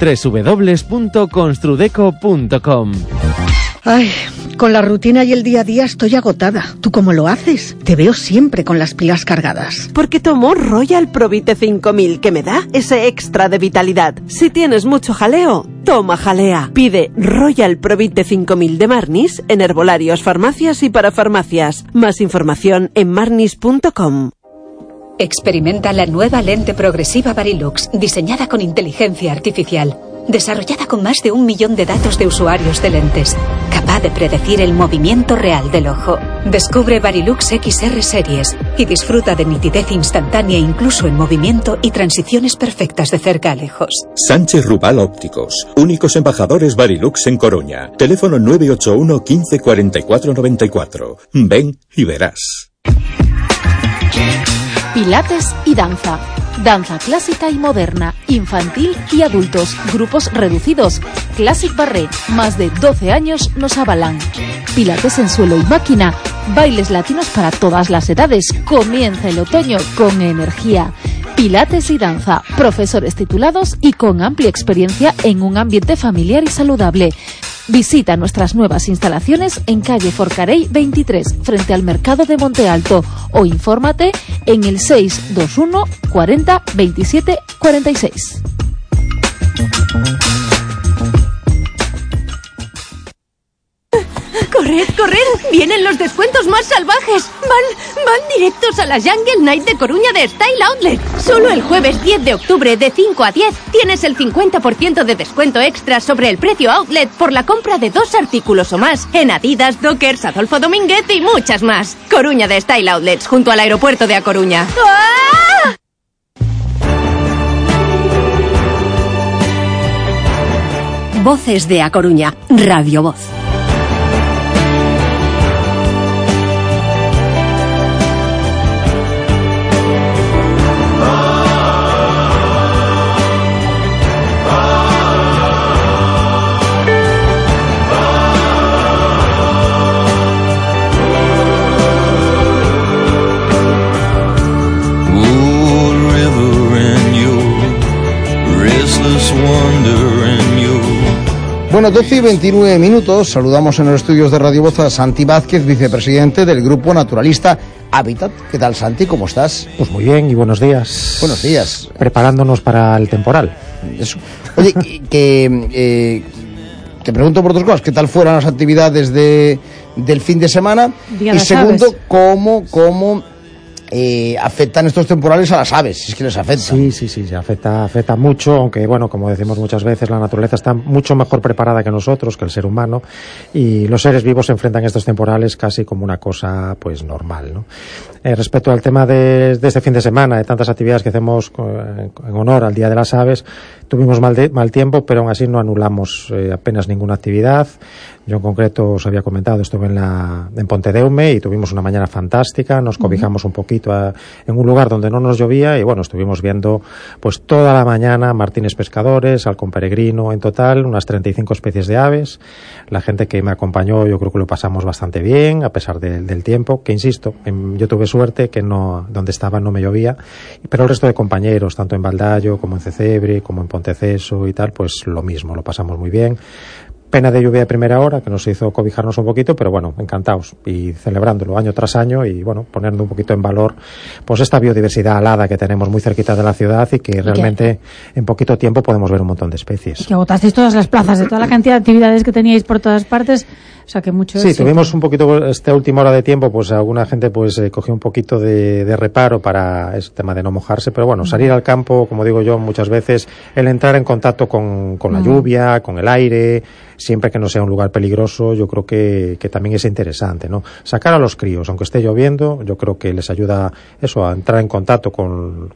www.construdeco.com. Ay, con la rutina y el día a día estoy agotada. ¿Tú cómo lo haces? Te veo siempre con las pilas cargadas. Porque tomo Royal Provite 5000, que me da ese extra de vitalidad. Si tienes mucho jaleo, toma jalea. Pide Royal Provite 5000 de Marnis en herbolarios, farmacias y parafarmacias. Más información en marnis.com. Experimenta la nueva lente progresiva Varilux, diseñada con inteligencia artificial, desarrollada con más de 1 millón de datos de usuarios de lentes, capaz de predecir el movimiento real del ojo. Descubre Varilux XR Series y disfruta de nitidez instantánea incluso en movimiento y transiciones perfectas de cerca a lejos. Sánchez Rubal Ópticos, únicos embajadores Varilux en Coruña. Teléfono 981 15 44 94. Ven y verás. Pilates y danza. Danza clásica y moderna, infantil y adultos, grupos reducidos. Classic Barré, más de 12 años nos avalan. Pilates en suelo y máquina, bailes latinos para todas las edades. Comienza el otoño con energía. Pilates y danza, profesores titulados y con amplia experiencia en un ambiente familiar y saludable. Visita nuestras nuevas instalaciones en calle Forcarey 23, frente al Mercado de Monte Alto, o infórmate en el 621 40 27 46. ¡Corred, corred! ¡Vienen los descuentos más salvajes! Van directos a la Jungle Night de Coruña de Style Outlet. Solo el jueves 10 de octubre de 5 a 10 tienes el 50% de descuento extra sobre el precio outlet por la compra de 2 artículos o más en Adidas, Dockers, Adolfo Domínguez y muchas más. Coruña de Style Outlets, junto al aeropuerto de A Coruña. ¡Ah! Voces de A Coruña, Radio Voz. Bueno, Bueno, 12:29. Saludamos en los estudios de Radio Voz a Santi Vázquez, vicepresidente del Grupo Naturalista Hábitat. ¿Qué tal, Santi? ¿Cómo estás? Pues muy bien, y buenos días. Buenos días. Preparándonos para el temporal. Eso. Oye, te pregunto por dos cosas. ¿Qué tal fueron las actividades del fin de semana? Y segundo, ¿cómo afectan estos temporales a las aves? Si es que les afectan. Sí, afecta mucho, aunque bueno, como decimos muchas veces, la naturaleza está mucho mejor preparada que nosotros, que el ser humano, y los seres vivos se enfrentan a estos temporales casi como una cosa pues normal, ¿no? Respecto al tema de este fin de semana, de tantas actividades que hacemos en honor al Día de las Aves, tuvimos mal tiempo, pero aún así no anulamos apenas ninguna actividad. Yo en concreto os había comentado, estuve en Pontedeume y tuvimos una mañana fantástica, nos cobijamos un poquito en un lugar donde no nos llovía y bueno, estuvimos viendo pues toda la mañana martines pescadores, halcón peregrino, en total unas 35 especies de aves. La gente que me acompañó yo creo que lo pasamos bastante bien a pesar del tiempo, que insisto, yo tuve suerte que donde estaba no me llovía, pero el resto de compañeros, tanto en Baldayo como en Cecebre, como en Ponteceso y tal, pues lo mismo, lo pasamos muy bien. Pena de lluvia de primera hora, que nos hizo cobijarnos un poquito, pero bueno, encantados y celebrándolo año tras año y bueno, poniendo un poquito en valor pues esta biodiversidad alada que tenemos muy cerquita de la ciudad y que realmente en poquito tiempo podemos ver un montón de especies. Y que agotasteis todas las plazas de toda la cantidad de actividades que teníais por todas partes, o sea que mucho Sí, tuvimos un poquito esta última hora de tiempo, pues alguna gente pues cogió un poquito de reparo para este tema de no mojarse, pero bueno, salir al campo, como digo yo muchas veces, el entrar en contacto con la lluvia, con el aire, siempre que no sea un lugar peligroso, yo creo que también es interesante, ¿no? Sacar a los críos, aunque esté lloviendo, yo creo que les ayuda eso, a entrar en contacto con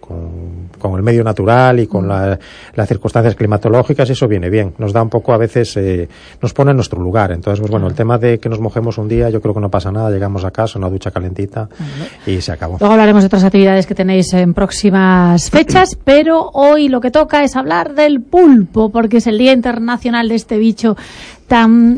el medio natural y con las circunstancias climatológicas, y eso viene bien. Nos da un poco, a veces, nos pone en nuestro lugar. Entonces, pues bueno, el tema de que nos mojemos un día, yo creo que no pasa nada, llegamos a casa, una ducha calentita y se acabó. Luego hablaremos de otras actividades que tenéis en próximas fechas, pero hoy lo que toca es hablar del pulpo, porque es el Día Internacional de este bicho tan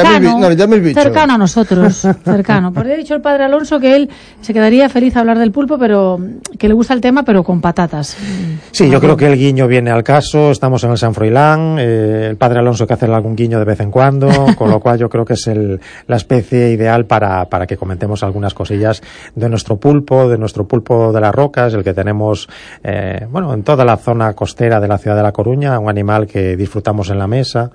cercano a nosotros, cercano. Porque ha dicho el padre Alonso que él se quedaría feliz a hablar del pulpo, pero que le gusta el tema, pero con patatas. Sí, yo creo que el guiño viene al caso. Estamos en el San Froilán, el padre Alonso que hace algún guiño de vez en cuando, con lo cual yo creo que es la especie ideal para que comentemos algunas cosillas de nuestro pulpo de las rocas, el que tenemos en toda la zona costera de la ciudad de La Coruña, un animal que disfrutamos en la mesa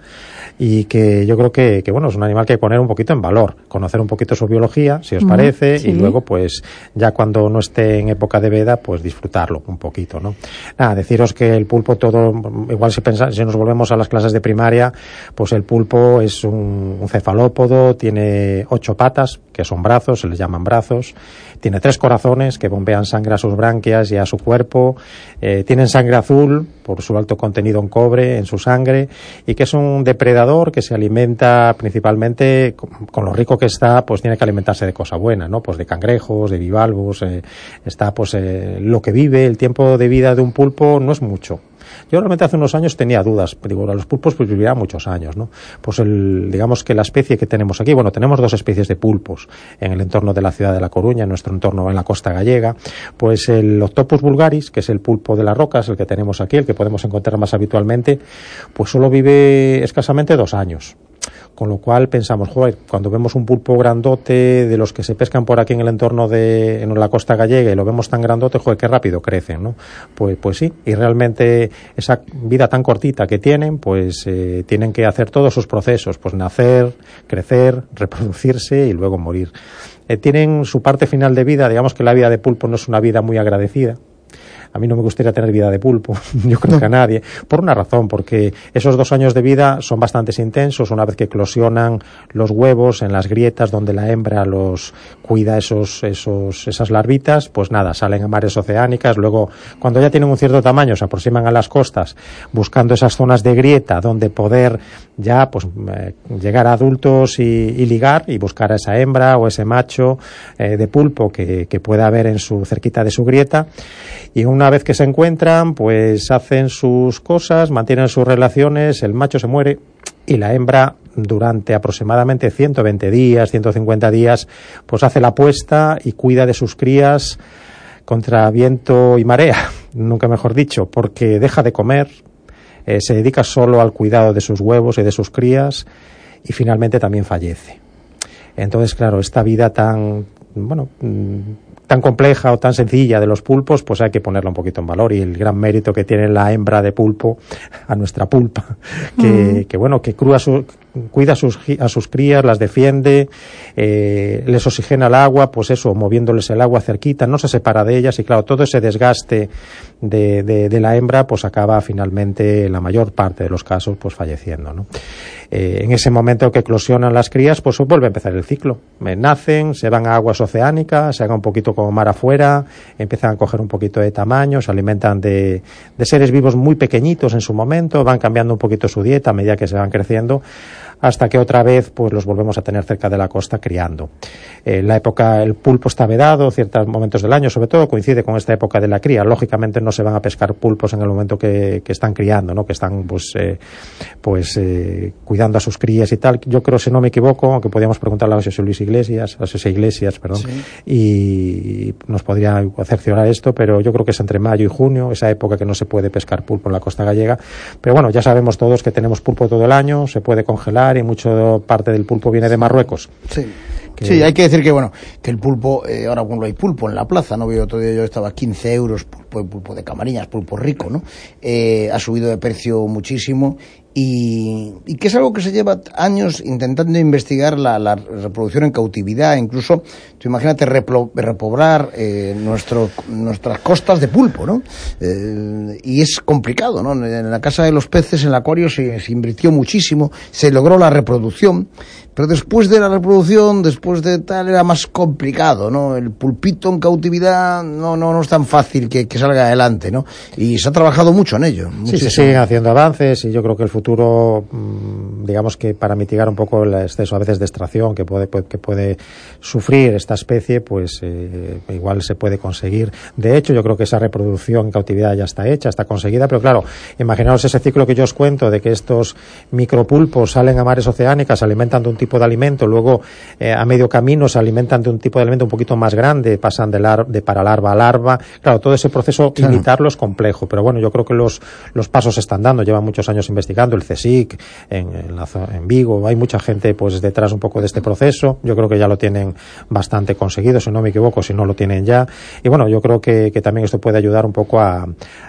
y que yo creo que bueno, es un animal que hay que poner un poquito en valor, conocer un poquito su biología, si os parece, sí. Y luego pues ya cuando no esté en época de veda, pues disfrutarlo un poquito, ¿no? Nada, deciros que el pulpo igual si nos volvemos a las clases de primaria, pues el pulpo es un cefalópodo, tiene 8 patas, que son brazos, se les llaman brazos, tiene 3 corazones que bombean sangre a sus branquias y a su cuerpo, tienen sangre azul por su alto contenido en cobre en su sangre, y que es un depredador que se alimenta principalmente con lo rico que está, pues tiene que alimentarse de cosa buena, ¿no? Pues de cangrejos, de bivalvos, está pues lo que vive, el tiempo de vida de un pulpo no es mucho. Yo realmente hace unos años tenía dudas, digo, los pulpos pues vivirán muchos años, ¿no? Pues digamos que la especie que tenemos aquí, bueno, tenemos 2 especies de pulpos en el entorno de la ciudad de La Coruña, en nuestro entorno en la costa gallega, pues el Octopus vulgaris, que es el pulpo de las rocas, el que tenemos aquí, el que podemos encontrar más habitualmente, pues solo vive escasamente 2 años. Con lo cual pensamos, joder, cuando vemos un pulpo grandote de los que se pescan por aquí en el entorno en la costa gallega y lo vemos tan grandote, joder, qué rápido crecen, ¿no? Pues sí, y realmente esa vida tan cortita que tienen, pues tienen que hacer todos sus procesos, pues nacer, crecer, reproducirse y luego morir. Tienen su parte final de vida, digamos que la vida de pulpo no es una vida muy agradecida. A mí no me gustaría tener vida de pulpo, yo creo que a nadie, por una razón, porque esos 2 años de vida son bastante intensos. Una vez que eclosionan los huevos en las grietas donde la hembra los cuida esas larvitas, pues nada, salen a mares oceánicas. Luego, cuando ya tienen un cierto tamaño, se aproximan a las costas buscando esas zonas de grieta donde poder ya pues llegar a adultos y ligar y buscar a esa hembra o ese macho de pulpo que pueda haber cerquita de su grieta. Y una vez que se encuentran, pues hacen sus cosas, mantienen sus relaciones, el macho se muere y la hembra durante aproximadamente 120 días, 150 días, pues hace la puesta y cuida de sus crías contra viento y marea, nunca mejor dicho, porque deja de comer, se dedica solo al cuidado de sus huevos y de sus crías y finalmente también fallece. Entonces, claro, esta vida tan compleja o tan sencilla de los pulpos, pues hay que ponerla un poquito en valor, y el gran mérito que tiene la hembra de pulpo, a nuestra pulpa, que cuida a sus crías, las defiende, les oxigena el agua, pues eso, moviéndoles el agua cerquita, no se separa de ellas, y claro, todo ese desgaste de la hembra, pues acaba finalmente, en la mayor parte de los casos, pues falleciendo, ¿no? En ese momento que eclosionan las crías, pues vuelve a empezar el ciclo. Nacen, se van a aguas oceánicas, se hagan un poquito como mar afuera, empiezan a coger un poquito de tamaño, se alimentan de seres vivos muy pequeñitos en su momento, van cambiando un poquito su dieta a medida que se van creciendo, hasta que otra vez pues los volvemos a tener cerca de la costa criando. La época, el pulpo está vedado ciertos momentos del año, sobre todo coincide con esta época de la cría. Lógicamente no se van a pescar pulpos en el momento que están criando, ¿no? Que están cuidando a sus crías y tal. Yo creo, si no me equivoco, aunque podíamos preguntarle a José Iglesias, sí, y nos podría cerciorar esto, pero yo creo que es entre mayo y junio, esa época que no se puede pescar pulpo en la costa gallega. Pero bueno, ya sabemos todos que tenemos pulpo todo el año, se puede congelar, y mucho parte del pulpo viene de Marruecos. Sí, hay que decir que el pulpo, ahora cuando hay pulpo en la plaza, no veo otro día, yo estaba 15 euros, pulpo de Camariñas, pulpo rico, ¿no? Ha subido de precio muchísimo, y que es algo que se lleva años intentando investigar la reproducción en cautividad. Incluso, tú imagínate repoblar nuestras costas de pulpo, ¿no? Y es complicado, ¿no? En la Casa de los Peces, en el acuario, se invirtió muchísimo, se logró la reproducción, pero después de la reproducción, después de tal, era más complicado, ¿no? El pulpito en cautividad no es tan fácil que salga adelante, ¿no? Y se ha trabajado mucho en ello. Sí, se siguen haciendo avances, y yo creo que el futuro, digamos que para mitigar un poco el exceso a veces de extracción que puede sufrir esta especie, pues igual se puede conseguir. De hecho, yo creo que esa reproducción en cautividad ya está hecha, está conseguida, pero claro, imaginaos ese ciclo que yo os cuento de que estos micropulpos salen a mares oceánicas, se alimentan de un tipo de alimento, luego a medio camino se alimentan de un tipo de alimento un poquito más grande, pasan de paralarva a larva. Claro, todo ese proceso, imitarlo es complejo, pero bueno, yo creo que los pasos se están dando, llevan muchos años investigando, el CSIC en Vigo, hay mucha gente pues detrás un poco de este proceso. Yo creo que ya lo tienen bastante conseguido, si no me equivoco, si no lo tienen ya, y bueno, yo creo que también esto puede ayudar un poco a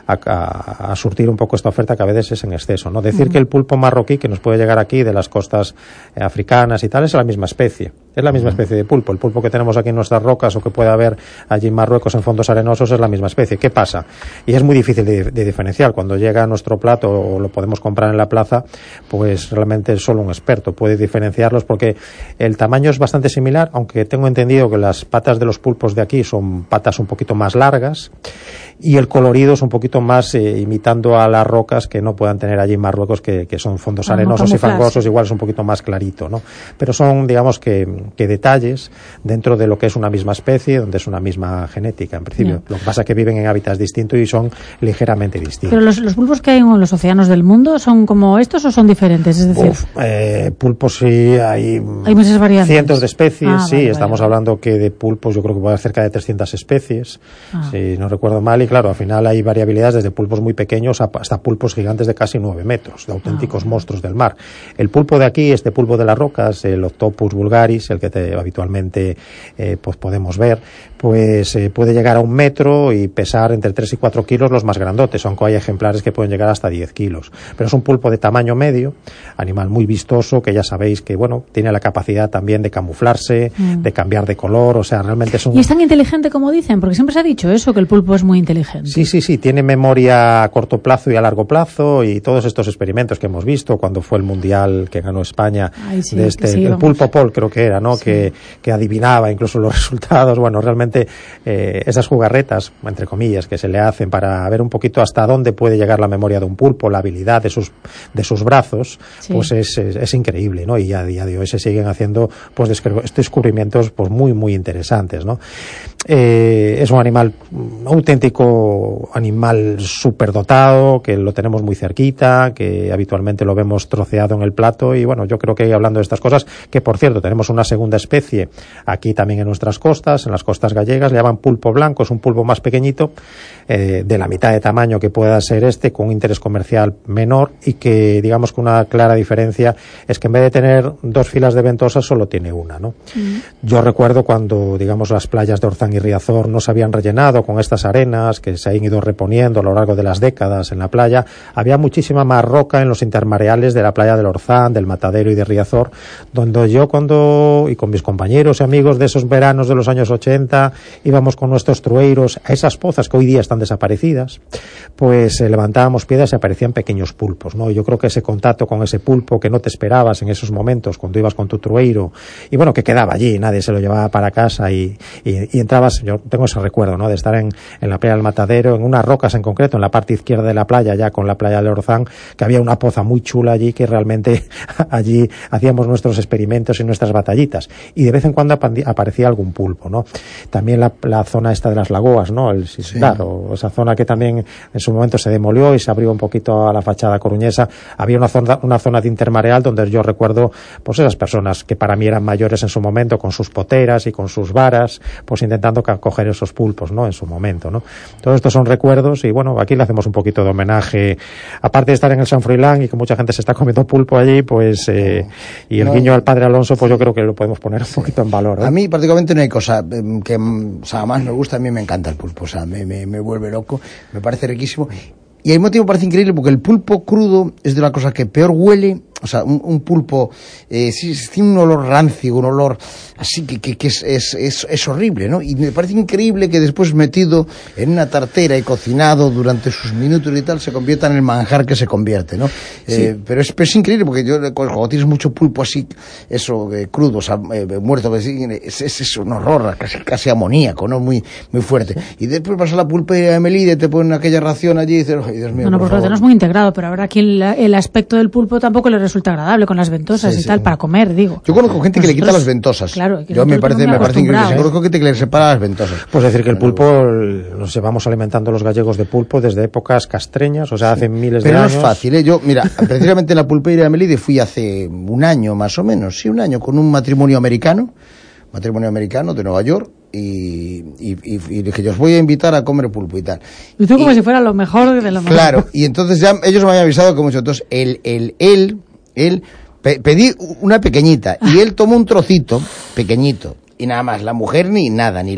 surtir un poco esta oferta que a veces es en exceso, ¿no? Decir que el pulpo marroquí que nos puede llegar aquí de las costas africanas y tal es la misma especie, de pulpo. El pulpo que tenemos aquí en nuestras rocas o que puede haber allí en Marruecos en fondos arenosos es la misma especie. ¿Qué pasa? Y es muy difícil de diferenciar. Cuando llega a nuestro plato o lo podemos comprar en la plaza, pues realmente solo un experto puede diferenciarlos, porque el tamaño es bastante similar, aunque tengo entendido que las patas de los pulpos de aquí son patas un poquito más largas, y el colorido es un poquito más imitando a las rocas que no puedan tener allí en Marruecos, que son fondos arenosos y fangosos, igual es un poquito más clarito, ¿no? Pero son, digamos que detalles dentro de lo que es una misma especie, donde es una misma genética, en principio. Lo que pasa es que viven en hábitats distintos y son ligeramente distintos. ¿Pero los pulpos que hay en los océanos del mundo son como estos o son diferentes? Es decir, pulpos sí, hay muchas variantes. Cientos de especies, estamos hablando que de pulpos yo creo que puede haber cerca de 300 especies, si no recuerdo mal, y claro, al final hay variabilidades desde pulpos muy pequeños hasta pulpos gigantes de casi 9 metros, de auténticos monstruos del mar. El pulpo de aquí, este pulpo de las rocas, el Octopus vulgaris, el que habitualmente pues podemos ver, pues puede llegar a 1 metro y pesar entre 3 y 4 kilos los más grandotes, aunque hay ejemplares que pueden llegar hasta 10 kilos. Pero es un pulpo de tamaño medio, animal muy vistoso, que ya sabéis que, bueno, tiene la capacidad también de camuflarse, de cambiar de color, o sea, realmente es un... ¿Y es tan inteligente como dicen? Porque siempre se ha dicho eso, que el pulpo es muy inteligente. Sí, tiene memoria a corto plazo y a largo plazo, y todos estos experimentos que hemos visto cuando fue el Mundial que ganó España, el Pulpo Paul creo que era, ¿no? Sí. Que adivinaba incluso los resultados. Bueno, realmente esas jugarretas, entre comillas, que se le hacen para ver un poquito hasta dónde puede llegar la memoria de un pulpo, la habilidad de sus brazos, pues es increíble, ¿no? Y a día de hoy se siguen haciendo pues descubrimientos pues muy interesantes, ¿no? Es un auténtico animal superdotado, que lo tenemos muy cerquita, que habitualmente lo vemos troceado en el plato, y bueno, yo creo que hablando de estas cosas, que por cierto tenemos unas segunda especie aquí también en nuestras costas, en las costas gallegas, le llaman pulpo blanco, es un pulpo más pequeñito, de la mitad de tamaño que pueda ser con un interés comercial menor, y que digamos que una clara diferencia es que en vez de tener 2 filas de ventosas solo tiene una, ¿no? Yo recuerdo cuando, digamos, las playas de Orzán y Riazor no se habían rellenado con estas arenas que se han ido reponiendo a lo largo de las décadas en la playa, había muchísima más roca en los intermareales de la playa del Orzán, del Matadero y de Riazor, donde yo y con mis compañeros y amigos de esos veranos de los años 80 íbamos con nuestros trueiros a esas pozas que hoy día están desaparecidas, pues levantábamos piedras y aparecían pequeños pulpos, ¿no? Yo creo que ese contacto con ese pulpo que no te esperabas en esos momentos cuando ibas con tu trueiro, y bueno, que quedaba allí, nadie se lo llevaba para casa, y entrabas, yo tengo ese recuerdo, ¿no?, de estar en la playa del Matadero, en unas rocas en concreto, en la parte izquierda de la playa, ya con la playa del Orzán, que había una poza muy chula allí, que realmente allí hacíamos nuestros experimentos y nuestras batallitas, y de vez en cuando aparecía algún pulpo, ¿no? También la zona esta de las lagoas, ¿no?, claro, esa zona que también en su momento se demolió y se abrió un poquito a la fachada coruñesa, había una zona de intermareal donde yo recuerdo pues esas personas que para mí eran mayores en su momento, con sus poteras y con sus varas, pues intentando coger esos pulpos, ¿no?, en su momento, ¿no? Todos estos son recuerdos, y bueno, aquí le hacemos un poquito de homenaje, aparte de estar en el San Froilán y que mucha gente se está comiendo pulpo allí, pues y el guiño al padre Alonso, pues yo creo que lo podemos poner un poquito en valor, ¿eh? A mí particularmente no hay cosa que más me gusta, a mí me encanta el pulpo, o sea, me vuelve loco, me parece riquísimo. Y al mismo tiempo parece increíble porque el pulpo crudo es de la cosa que peor huele. O sea, un pulpo tiene un olor rancio, un olor así que es horrible, ¿no? Y me parece increíble que después metido en una tartera y cocinado durante sus minutos y tal, se convierta en el manjar que se convierte, ¿no? Sí. Pero es increíble porque cuando tienes mucho pulpo así, crudo, o sea, muerto, es un horror, casi amoníaco, ¿no? Muy fuerte. Y después vas a la pulpería de Melide, te ponen aquella ración allí y dices, ay, Dios mío. Bueno, pues lo tenemos muy integrado, pero ahora aquí el aspecto del pulpo tampoco le resulta agradable con las ventosas y tal, para comer, digo. Yo conozco gente que le quita las ventosas. Claro, yo me parece increíble. Yo conozco gente que le separa las ventosas. Pues decir que el pulpo, nos llevamos alimentando los gallegos de pulpo desde épocas castreñas, o sea, hace miles de años. Pero no es fácil, ¿eh? Yo, mira, precisamente en la pulpería de Melide fui hace un año más o menos, un año, con un matrimonio americano de Nueva York, y dije, yo os voy a invitar a comer pulpo y tal. Y tú como si fuera lo mejor de lo mejor. Claro, y entonces ya ellos me habían avisado que mucho. Entonces pedí una pequeñita y él tomó un trocito pequeñito y nada más, la mujer ni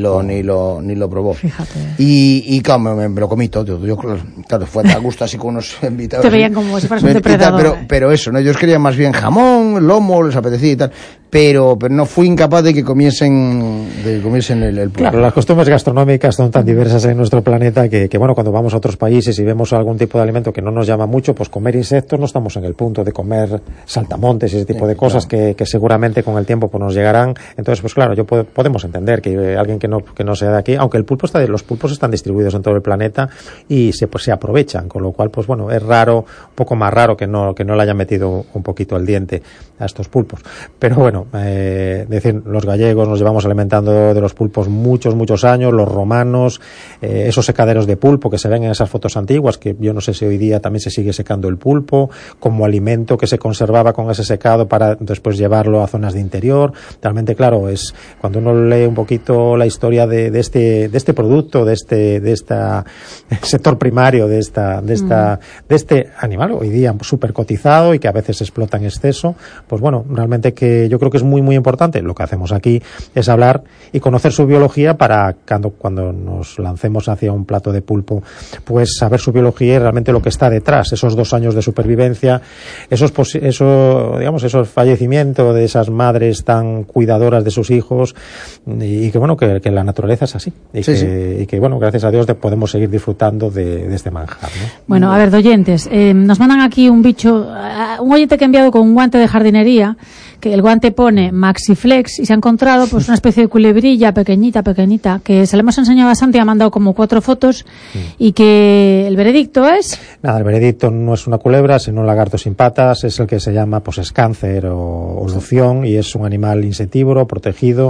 lo probó. Fíjate. Y claro, me lo comí todo. Yo claro, fue a gusto así con unos invitados. Te veían como si fueras un depredador. Pero eso, ¿no? Ellos querían más bien jamón, lomo, les apetecía y tal. Pero no fui incapaz de que comiesen el pulpo. Claro, las costumbres gastronómicas son tan diversas en nuestro planeta que bueno, cuando vamos a otros países y vemos algún tipo de alimento que no nos llama mucho, pues comer insectos no estamos en el punto de comer saltamontes y ese tipo de cosas, claro, que seguramente con el tiempo pues nos llegarán. Entonces, pues claro, podemos entender que alguien que no sea de aquí, aunque los pulpos están distribuidos en todo el planeta y se aprovechan, con lo cual, pues bueno, es raro, un poco más raro que no le hayan metido un poquito el diente a estos pulpos. Pero bueno, decir, los gallegos nos llevamos alimentando de los pulpos muchos años, los romanos, esos secaderos de pulpo que se ven en esas fotos antiguas, que yo no sé si hoy día también se sigue secando el pulpo como alimento que se conservaba con ese secado para después llevarlo a zonas de interior. Realmente, claro, es cuando uno lee un poquito la historia de este producto, de este sector primario, de este animal hoy día súper cotizado y que a veces se explota en exceso, pues bueno, realmente que yo creo que es muy importante. Lo que hacemos aquí es hablar y conocer su biología para cuando nos lancemos hacia un plato de pulpo, pues saber su biología y realmente lo que está detrás, esos 2 años de supervivencia, esos fallecimientos de esas madres tan cuidadoras de sus hijos, y que bueno, que la naturaleza es así y que bueno, gracias a Dios podemos seguir disfrutando de este manjar, ¿no? Bueno, a ver, de oyentes, nos mandan aquí un oyente que ha enviado con un guante de jardinería, que el guante pone Maxiflex y se ha encontrado pues una especie de culebrilla pequeñita, que se le hemos enseñado a Santi, ha mandado como 4 fotos y que el veredicto es... Nada, el veredicto no es una culebra, sino un lagarto sin patas, es el que se llama pues escáncer o lución, y es un animal insectívoro protegido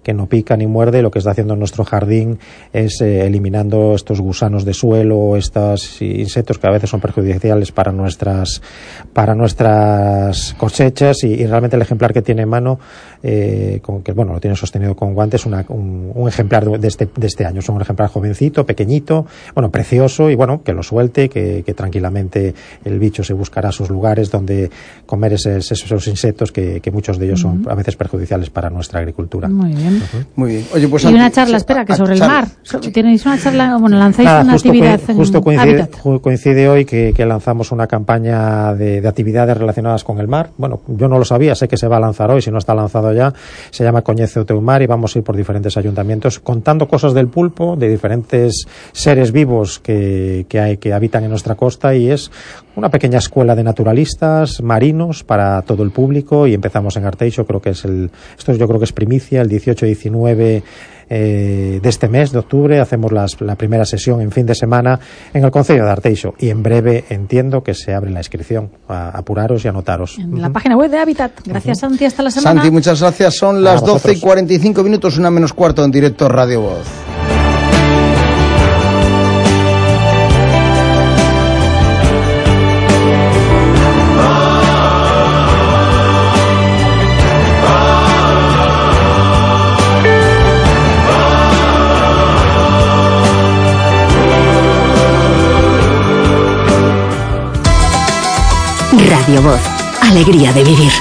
no pica ni muerde. Lo que está haciendo en nuestro jardín es eliminando estos gusanos de suelo, estos insectos que a veces son perjudiciales para nuestras cosechas, y realmente el ejemplar que tiene en mano, lo tiene sostenido con guantes, un ejemplar de este año. Es un ejemplar jovencito, pequeñito, precioso, y que lo suelte, que tranquilamente el bicho se buscará sus lugares donde comer esos insectos que muchos de ellos son a veces perjudiciales para nuestra agricultura. Muy bien. Muy bien. Oye, pues y una charla, sobre el mar. ¿Tenéis una charla? Lanzáis una actividad justo coincide hoy que lanzamos una campaña de actividades relacionadas con el mar. Yo no lo sabía, sé que se va a lanzar hoy, si no está lanzado ya. Se llama Coñece o teu mar, y vamos a ir por diferentes ayuntamientos contando cosas del pulpo, de diferentes seres vivos que habitan en nuestra costa, y es una pequeña escuela de naturalistas marinos para todo el público. Y empezamos en Arteixo, creo que es primicia, el 18 y 19 de este mes de octubre. Hacemos la primera sesión en fin de semana en el concello de Arteixo, y en breve entiendo que se abre la inscripción. Apuraros y anotaros en la página web de Habitat. Gracias, Santi, hasta la semana. Santi, muchas gracias. Son las 12:45, 1:45 en directo Radio Voz. Radio Voz, alegría de vivir.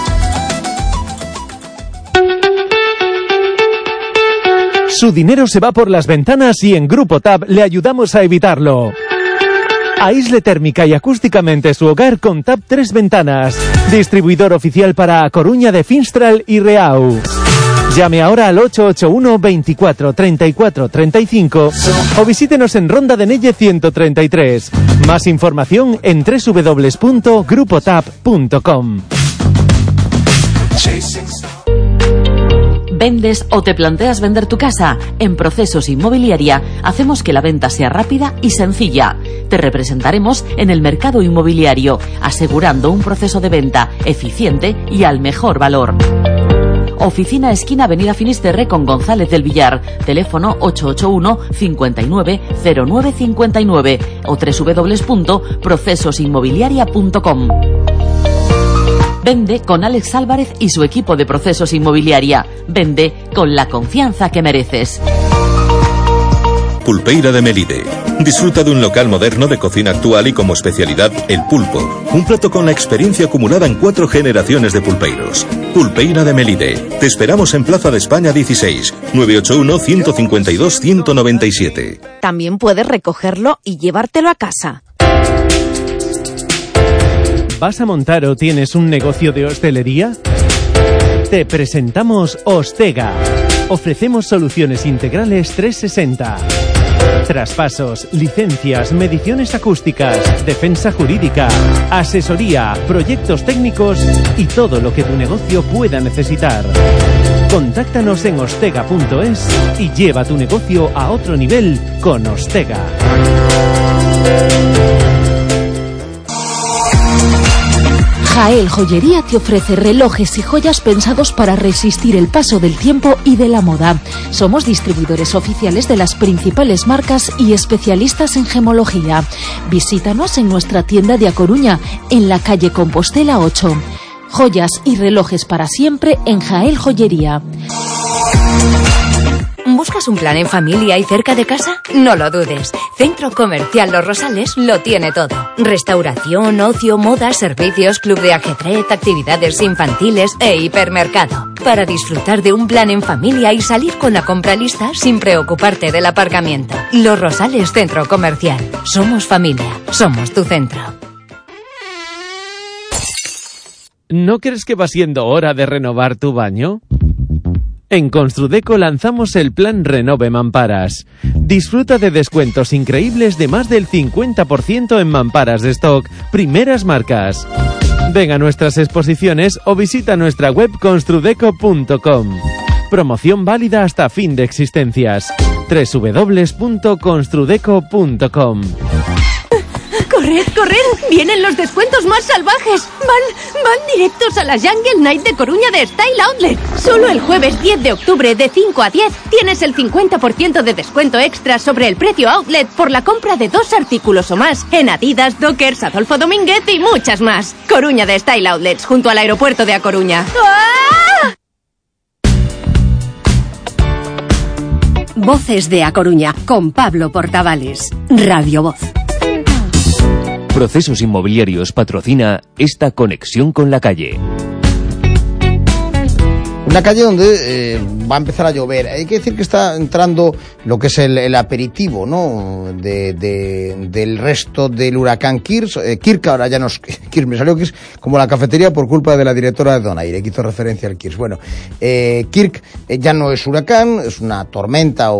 Su dinero se va por las ventanas y en Grupo TAP le ayudamos a evitarlo. Aísle térmica y acústicamente su hogar con TAP 3 Ventanas, distribuidor oficial para A Coruña de Finstral y Reau. Llame ahora al 881 24 34 35 o visítenos en Ronda de Nelle 133. Más información en www.grupotap.com. ¿Vendes o te planteas vender tu casa? En Procesos Inmobiliaria hacemos que la venta sea rápida y sencilla. Te representaremos en el mercado inmobiliario, asegurando un proceso de venta eficiente y al mejor valor. Oficina esquina Avenida Finisterre con González del Villar. Teléfono 881 59 09 59 o www.procesosinmobiliaria.com. Vende con Alex Álvarez y su equipo de Procesos Inmobiliaria. Vende con la confianza que mereces. Pulpeira de Melide. Disfruta de un local moderno de cocina actual y como especialidad el pulpo. Un plato con la experiencia acumulada en 4 generaciones de pulpeiros. Pulpeira de Melide. Te esperamos en Plaza de España 16, 981 152 197. También puedes recogerlo y llevártelo a casa. ¿Vas a montar o tienes un negocio de hostelería? Te presentamos Ostega. Ofrecemos soluciones integrales 360. Traspasos, licencias, mediciones acústicas, defensa jurídica, asesoría, proyectos técnicos y todo lo que tu negocio pueda necesitar. Contáctanos en ostega.es y lleva tu negocio a otro nivel con Ostega. Jael Joyería te ofrece relojes y joyas pensados para resistir el paso del tiempo y de la moda. Somos distribuidores oficiales de las principales marcas y especialistas en gemología. Visítanos en nuestra tienda de A Coruña, en la calle Compostela 8. Joyas y relojes para siempre en Jael Joyería. ¿Buscas un plan en familia y cerca de casa? No lo dudes. Centro Comercial Los Rosales lo tiene todo. Restauración, ocio, moda, servicios, club de ajedrez, actividades infantiles e hipermercado. Para disfrutar de un plan en familia y salir con la compra lista sin preocuparte del aparcamiento. Los Rosales Centro Comercial. Somos familia. Somos tu centro. ¿No crees que va siendo hora de renovar tu baño? En Construdeco lanzamos el plan Renove Mamparas. Disfruta de descuentos increíbles de más del 50% en mamparas de stock, primeras marcas. Ven a nuestras exposiciones o visita nuestra web construdeco.com. Promoción válida hasta fin de existencias. www.construdeco.com. ¡Corred, corred! ¡Vienen los descuentos más salvajes! Van directos a la Jungle Night de Coruña de Style Outlet. Solo el jueves 10 de octubre de 5 a 10 tienes el 50% de descuento extra sobre el precio outlet por la compra de 2 artículos o más en Adidas, Dockers, Adolfo Domínguez y muchas más. Coruña de Style Outlets, junto al aeropuerto de A Coruña. ¡Ah! Voces de A Coruña, con Pablo Portavales. Radio Voz. Procesos Inmobiliarios patrocina esta conexión con la calle. Una calle donde va a empezar a llover. Hay que decir que está entrando lo que es el aperitivo, ¿no? Del resto del huracán Kirk, ahora ya no es Kirk, me salió Kirk como la cafetería por culpa de la directora de Donaire, que hizo referencia al Kirk. Bueno, Kirk ya no es huracán, es una tormenta,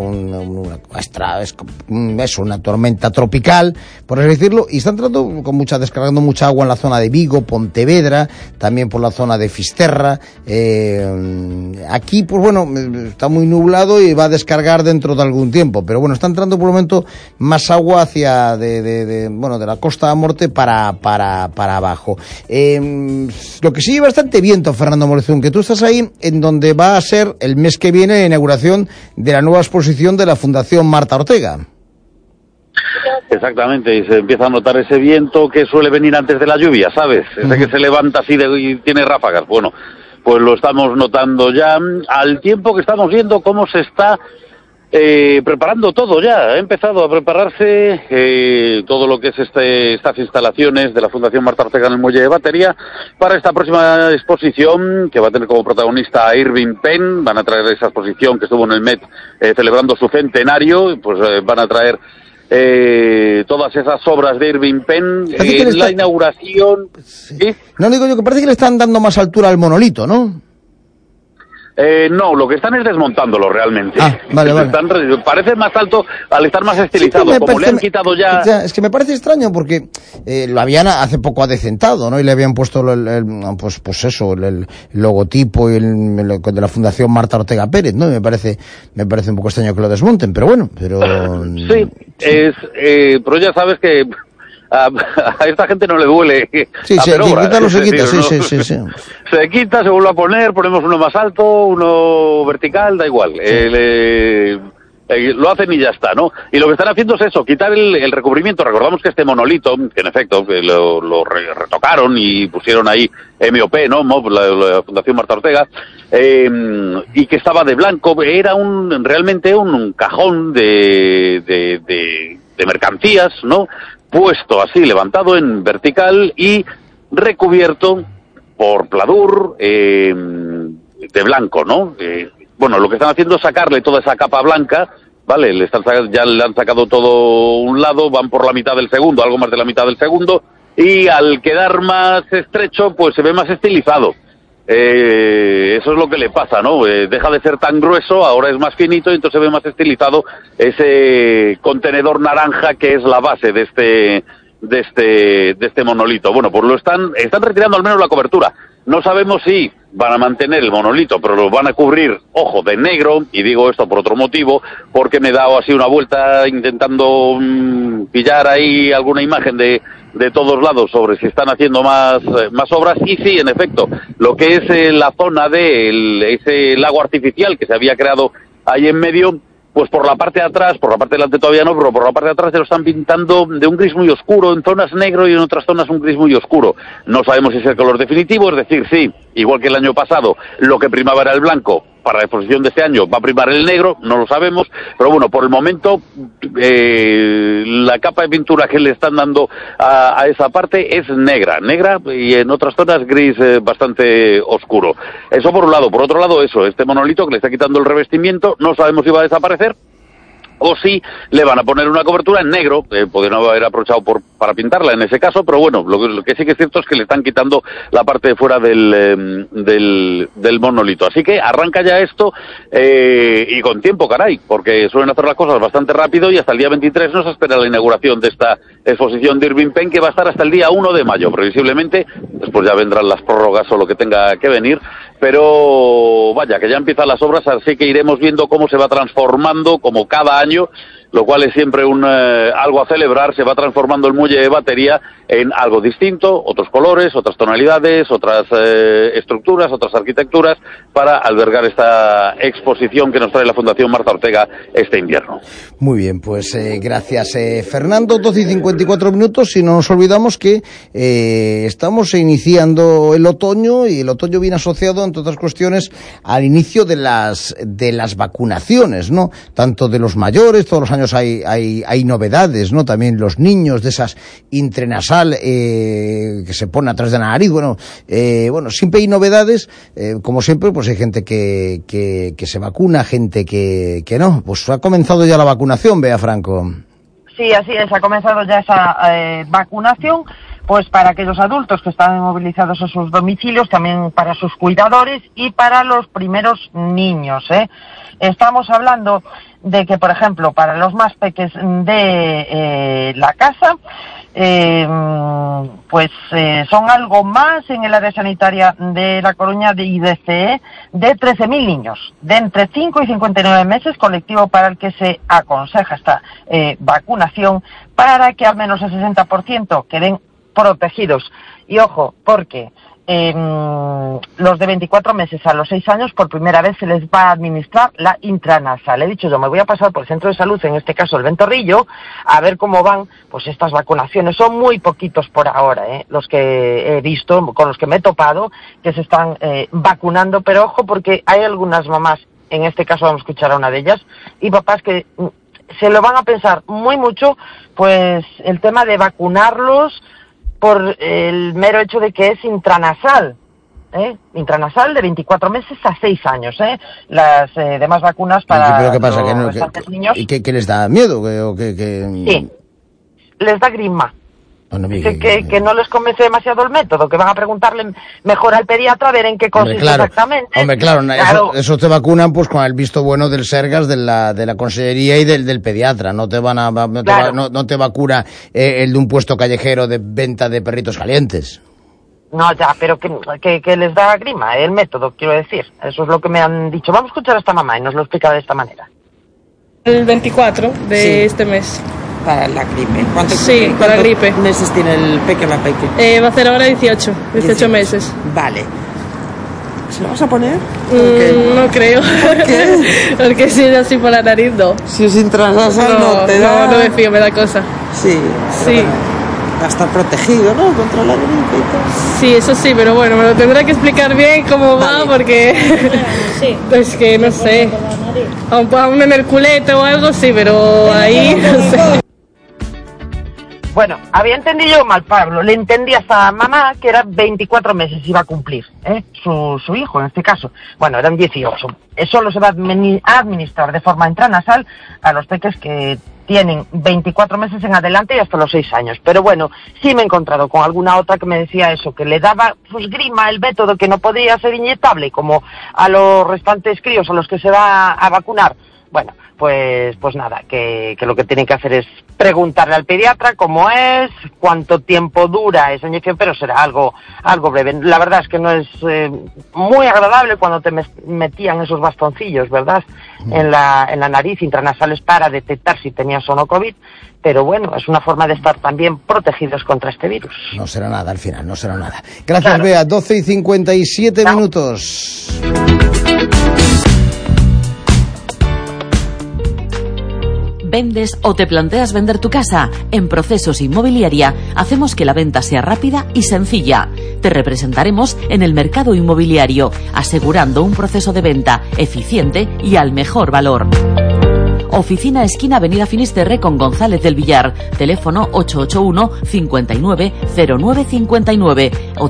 es una tormenta tropical, por así decirlo, y está entrando descargando mucha agua en la zona de Vigo, Pontevedra, también por la zona de Fisterra. Aquí, pues bueno, está muy nublado y va a descargar dentro de algún tiempo, pero bueno, está entrando por el momento más agua hacia de la costa norte para abajo. Lo que sí, bastante viento, Fernando Morezún, que tú estás ahí en donde va a ser el mes que viene la inauguración de la nueva exposición de la Fundación Marta Ortega. Exactamente, y se empieza a notar ese viento que suele venir antes de la lluvia, ¿sabes? Ese que se levanta así y tiene ráfagas. Bueno, pues lo estamos notando ya, al tiempo que estamos viendo cómo se está preparando todo ya. Ha empezado a prepararse todo lo que es estas instalaciones de la Fundación Marta Ortega en el Muelle de Batería para esta próxima exposición que va a tener como protagonista a Irving Penn. Van a traer esa exposición que estuvo en el Met celebrando su centenario, pues van a traer todas esas obras de Irving Penn en la inauguración. ¿Sí? No, digo yo que parece que le están dando más altura al monolito, ¿no? No, lo que están es desmontándolo realmente. Vale. Parece más alto al estar más estilizado, como le han quitado ya... Es que me parece extraño porque lo habían hace poco adecentado, ¿no? Y le habían puesto el logotipo y de la Fundación Marta Ortega Pérez, ¿no? Y me parece un poco extraño que lo desmonten, pero bueno, Sí. Pero ya sabes que... A esta gente no le duele. Sí, se quita. Se quita, se vuelve a poner, ponemos uno más alto, uno vertical, da igual. Lo hacen y ya está, ¿no? Y lo que están haciendo es eso, quitar el recubrimiento. Recordamos que este monolito, que en efecto lo retocaron y pusieron ahí MOP, ¿no? La Fundación Marta Ortega, y que estaba de blanco, era realmente un cajón de mercancías, ¿no? Puesto así, levantado en vertical y recubierto por pladur de blanco, ¿no? Bueno, lo que están haciendo es sacarle toda esa capa blanca, ¿vale? Ya le han sacado todo un lado, van por la mitad del segundo, algo más de la mitad del segundo, y al quedar más estrecho, pues se ve más estilizado. Eso es lo que le pasa, ¿no? Deja de ser tan grueso, ahora es más finito y entonces se ve más estilizado ese contenedor naranja que es la base de este monolito. Bueno, pues están retirando al menos la cobertura. No sabemos si van a mantener el monolito, pero lo van a cubrir, ojo, de negro, y digo esto por otro motivo, porque me he dado así una vuelta intentando pillar ahí alguna imagen de todos lados sobre si están haciendo más obras, y sí, en efecto, lo que es la zona de ese lago artificial que se había creado ahí en medio, pues por la parte de atrás, por la parte delante todavía no, pero por la parte de atrás se lo están pintando de un gris muy oscuro, en zonas negro y en otras zonas un gris muy oscuro. No sabemos si es el color definitivo, es decir, sí, igual que el año pasado, lo que primaba era el blanco, para la exposición de este año va a primar el negro, no lo sabemos, pero bueno, por el momento la capa de pintura que le están dando a esa parte es negra y en otras zonas gris bastante oscuro. Eso por un lado. Por otro lado, este monolito que le está quitando el revestimiento, no sabemos si va a desaparecer o si le van a poner una cobertura en negro, podrían haber aprovechado para pintarla en ese caso, pero bueno, lo que sí que es cierto es que le están quitando la parte de fuera del monolito. Así que arranca ya esto, y con tiempo, caray, porque suelen hacer las cosas bastante rápido y hasta el día 23 nos espera la inauguración de esta exposición de Irving Penn, que va a estar hasta el día 1 de mayo, previsiblemente. Después ya vendrán las prórrogas o lo que tenga que venir, pero vaya, que ya empiezan las obras, así que iremos viendo cómo se va transformando, como cada año, lo cual es siempre algo a celebrar. Se va transformando el muelle de batería en algo distinto, otros colores, otras tonalidades, otras estructuras, otras arquitecturas, para albergar esta exposición que nos trae la Fundación Marta Ortega este invierno. Muy bien, pues gracias, Fernando. 12:54, y no nos olvidamos que estamos iniciando el otoño, y el otoño viene asociado, entre otras cuestiones, al inicio de las vacunaciones, ¿no? Tanto de los mayores, todos los años hay novedades, ¿no? También los niños, de esas intranasal que se pone atrás de la nariz. Bueno, siempre hay novedades, como siempre, pues hay gente que se vacuna, gente que no. Pues ha comenzado ya la vacunación, Bea Franco. Sí, así es, ha comenzado ya esa vacunación, pues para aquellos adultos que están inmovilizados en sus domicilios, también para sus cuidadores y para los primeros niños, Estamos hablando de que, por ejemplo, para los más pequeños de la casa, son algo más en el área sanitaria de La Coruña y de CE, de 13.000 niños de entre 5 y 59 meses, colectivo para el que se aconseja esta vacunación, para que al menos el 60% queden protegidos. Y ojo, porque los de 24 meses a los 6 años, por primera vez se les va a administrar la intranasal. He dicho yo, me voy a pasar por el centro de salud, en este caso el Ventorrillo, a ver cómo van pues estas vacunaciones. Son muy poquitos por ahora, los que he visto, con los que me he topado, que se están vacunando, pero ojo, porque hay algunas mamás, en este caso vamos a escuchar a una de ellas, y papás que se lo van a pensar muy mucho, pues el tema de vacunarlos por el mero hecho de que es intranasal, intranasal de 24 meses a 6 años, Las demás vacunas para ¿Pero qué pasa? los niños... ¿Y qué les da miedo? Sí, les da grima. Que no les convence demasiado el método, que van a preguntarle mejor al pediatra a ver en qué consiste exactamente. Hombre, claro. Eso te vacunan pues con el visto bueno del Sergas, de la consellería y del pediatra. No te no te vacuna el de un puesto callejero de venta de perritos calientes. No, ya, pero que les da grima el método, quiero decir. Eso es lo que me han dicho. Vamos a escuchar a esta mamá y nos lo explica de esta manera. El 24 de este mes. Para la gripe. Para la gripe. ¿Cuántos meses tiene el peque la peque? Va a hacer ahora 18 meses. Vale. ¿Se lo vas a poner? No creo. ¿Por qué? Porque si es así por la nariz, no. Si es intranasal, no te da... No me fío, me da cosa. Sí. Bueno, va a estar protegido, ¿no? Contra la gripe y todo. Sí, eso sí, pero bueno, me lo tendrá que explicar bien cómo va, porque... Es que no sé. Aún en el culete o algo, sí, pero ahí no sé. Bueno, había entendido yo mal, Pablo. Le entendí a esta mamá que era 24 meses iba a cumplir, su hijo en este caso. Bueno, eran 18. Solo se va a administrar de forma intranasal a los peques que tienen 24 meses en adelante y hasta los 6 años. Pero bueno, sí me he encontrado con alguna otra que me decía eso, que le daba pues grima el método, que no podía ser inyectable, como a los restantes críos a los que se va a vacunar. Bueno, pues nada, que lo que tienen que hacer es preguntarle al pediatra cómo es, cuánto tiempo dura esa inyección, pero será algo breve. La verdad es que no es muy agradable cuando te metían esos bastoncillos, ¿verdad? En la nariz, intranasales, para detectar si tenías o no COVID, pero bueno, es una forma de estar también protegidos contra este virus. No será nada al final, no será nada. Gracias, claro. Bea, 12:57. ¿Vendes o te planteas vender tu casa? En Procesos Inmobiliaria hacemos que la venta sea rápida y sencilla. Te representaremos en el mercado inmobiliario, asegurando un proceso de venta eficiente y al mejor valor. Oficina esquina Avenida Finisterre con González del Villar. Teléfono 881 59 09 59 o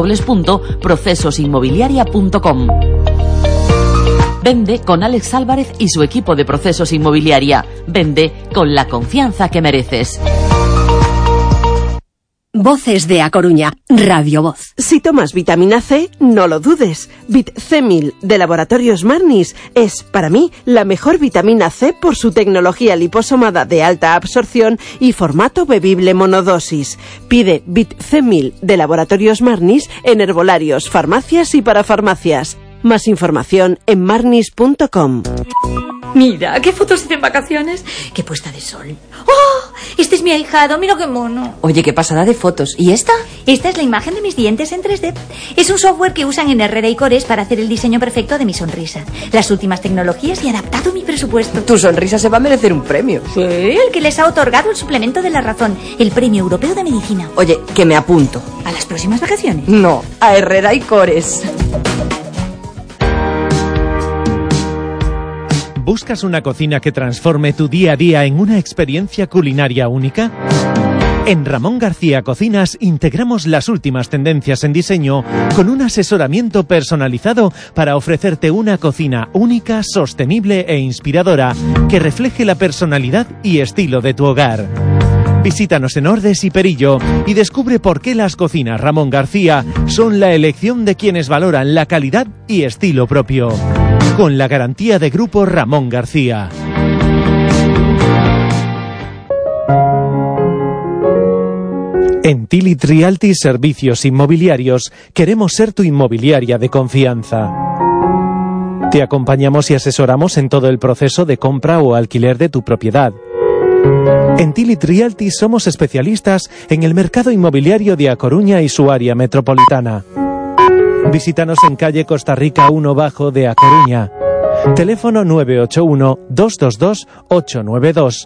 www.procesosinmobiliaria.com. Vende con Alex Álvarez y su equipo de Procesos Inmobiliaria. Vende con la confianza que mereces. Voces de A Coruña, Radio Voz. Si tomas vitamina C, no lo dudes. Vit C1000 de Laboratorios Marnis es, para mí, la mejor vitamina C por su tecnología liposomada de alta absorción y formato bebible monodosis. Pide Vit C1000 de Laboratorios Marnis en herbolarios, farmacias y parafarmacias. Más información en marnis.com. Mira, qué fotos hice en vacaciones. Qué puesta de sol. ¡Oh! Este es mi ahijado, mira qué mono. Oye, qué pasada de fotos. ¿Y esta? Esta es la imagen de mis dientes en 3D. Es un software que usan en Herrera y Cores para hacer el diseño perfecto de mi sonrisa. Las últimas tecnologías y adaptado a mi presupuesto. Tu sonrisa se va a merecer un premio. Sí, el que les ha otorgado el suplemento de la razón, el Premio Europeo de Medicina. Oye, que me apunto. ¿A las próximas vacaciones? No, a Herrera y Cores. ¿Buscas una cocina que transforme tu día a día en una experiencia culinaria única? En Ramón García Cocinas integramos las últimas tendencias en diseño con un asesoramiento personalizado para ofrecerte una cocina única, sostenible e inspiradora que refleje la personalidad y estilo de tu hogar. Visítanos en Ordes y Perillo y descubre por qué las cocinas Ramón García son la elección de quienes valoran la calidad y estilo propio. Con la garantía de Grupo Ramón García. En Tilit Realty Servicios Inmobiliarios queremos ser tu inmobiliaria de confianza. Te acompañamos y asesoramos en todo el proceso de compra o alquiler de tu propiedad. En Tilit Realty somos especialistas en el mercado inmobiliario de A Coruña y su área metropolitana. Visítanos en calle Costa Rica 1 Bajo de A Coruña. Teléfono 981 222 892.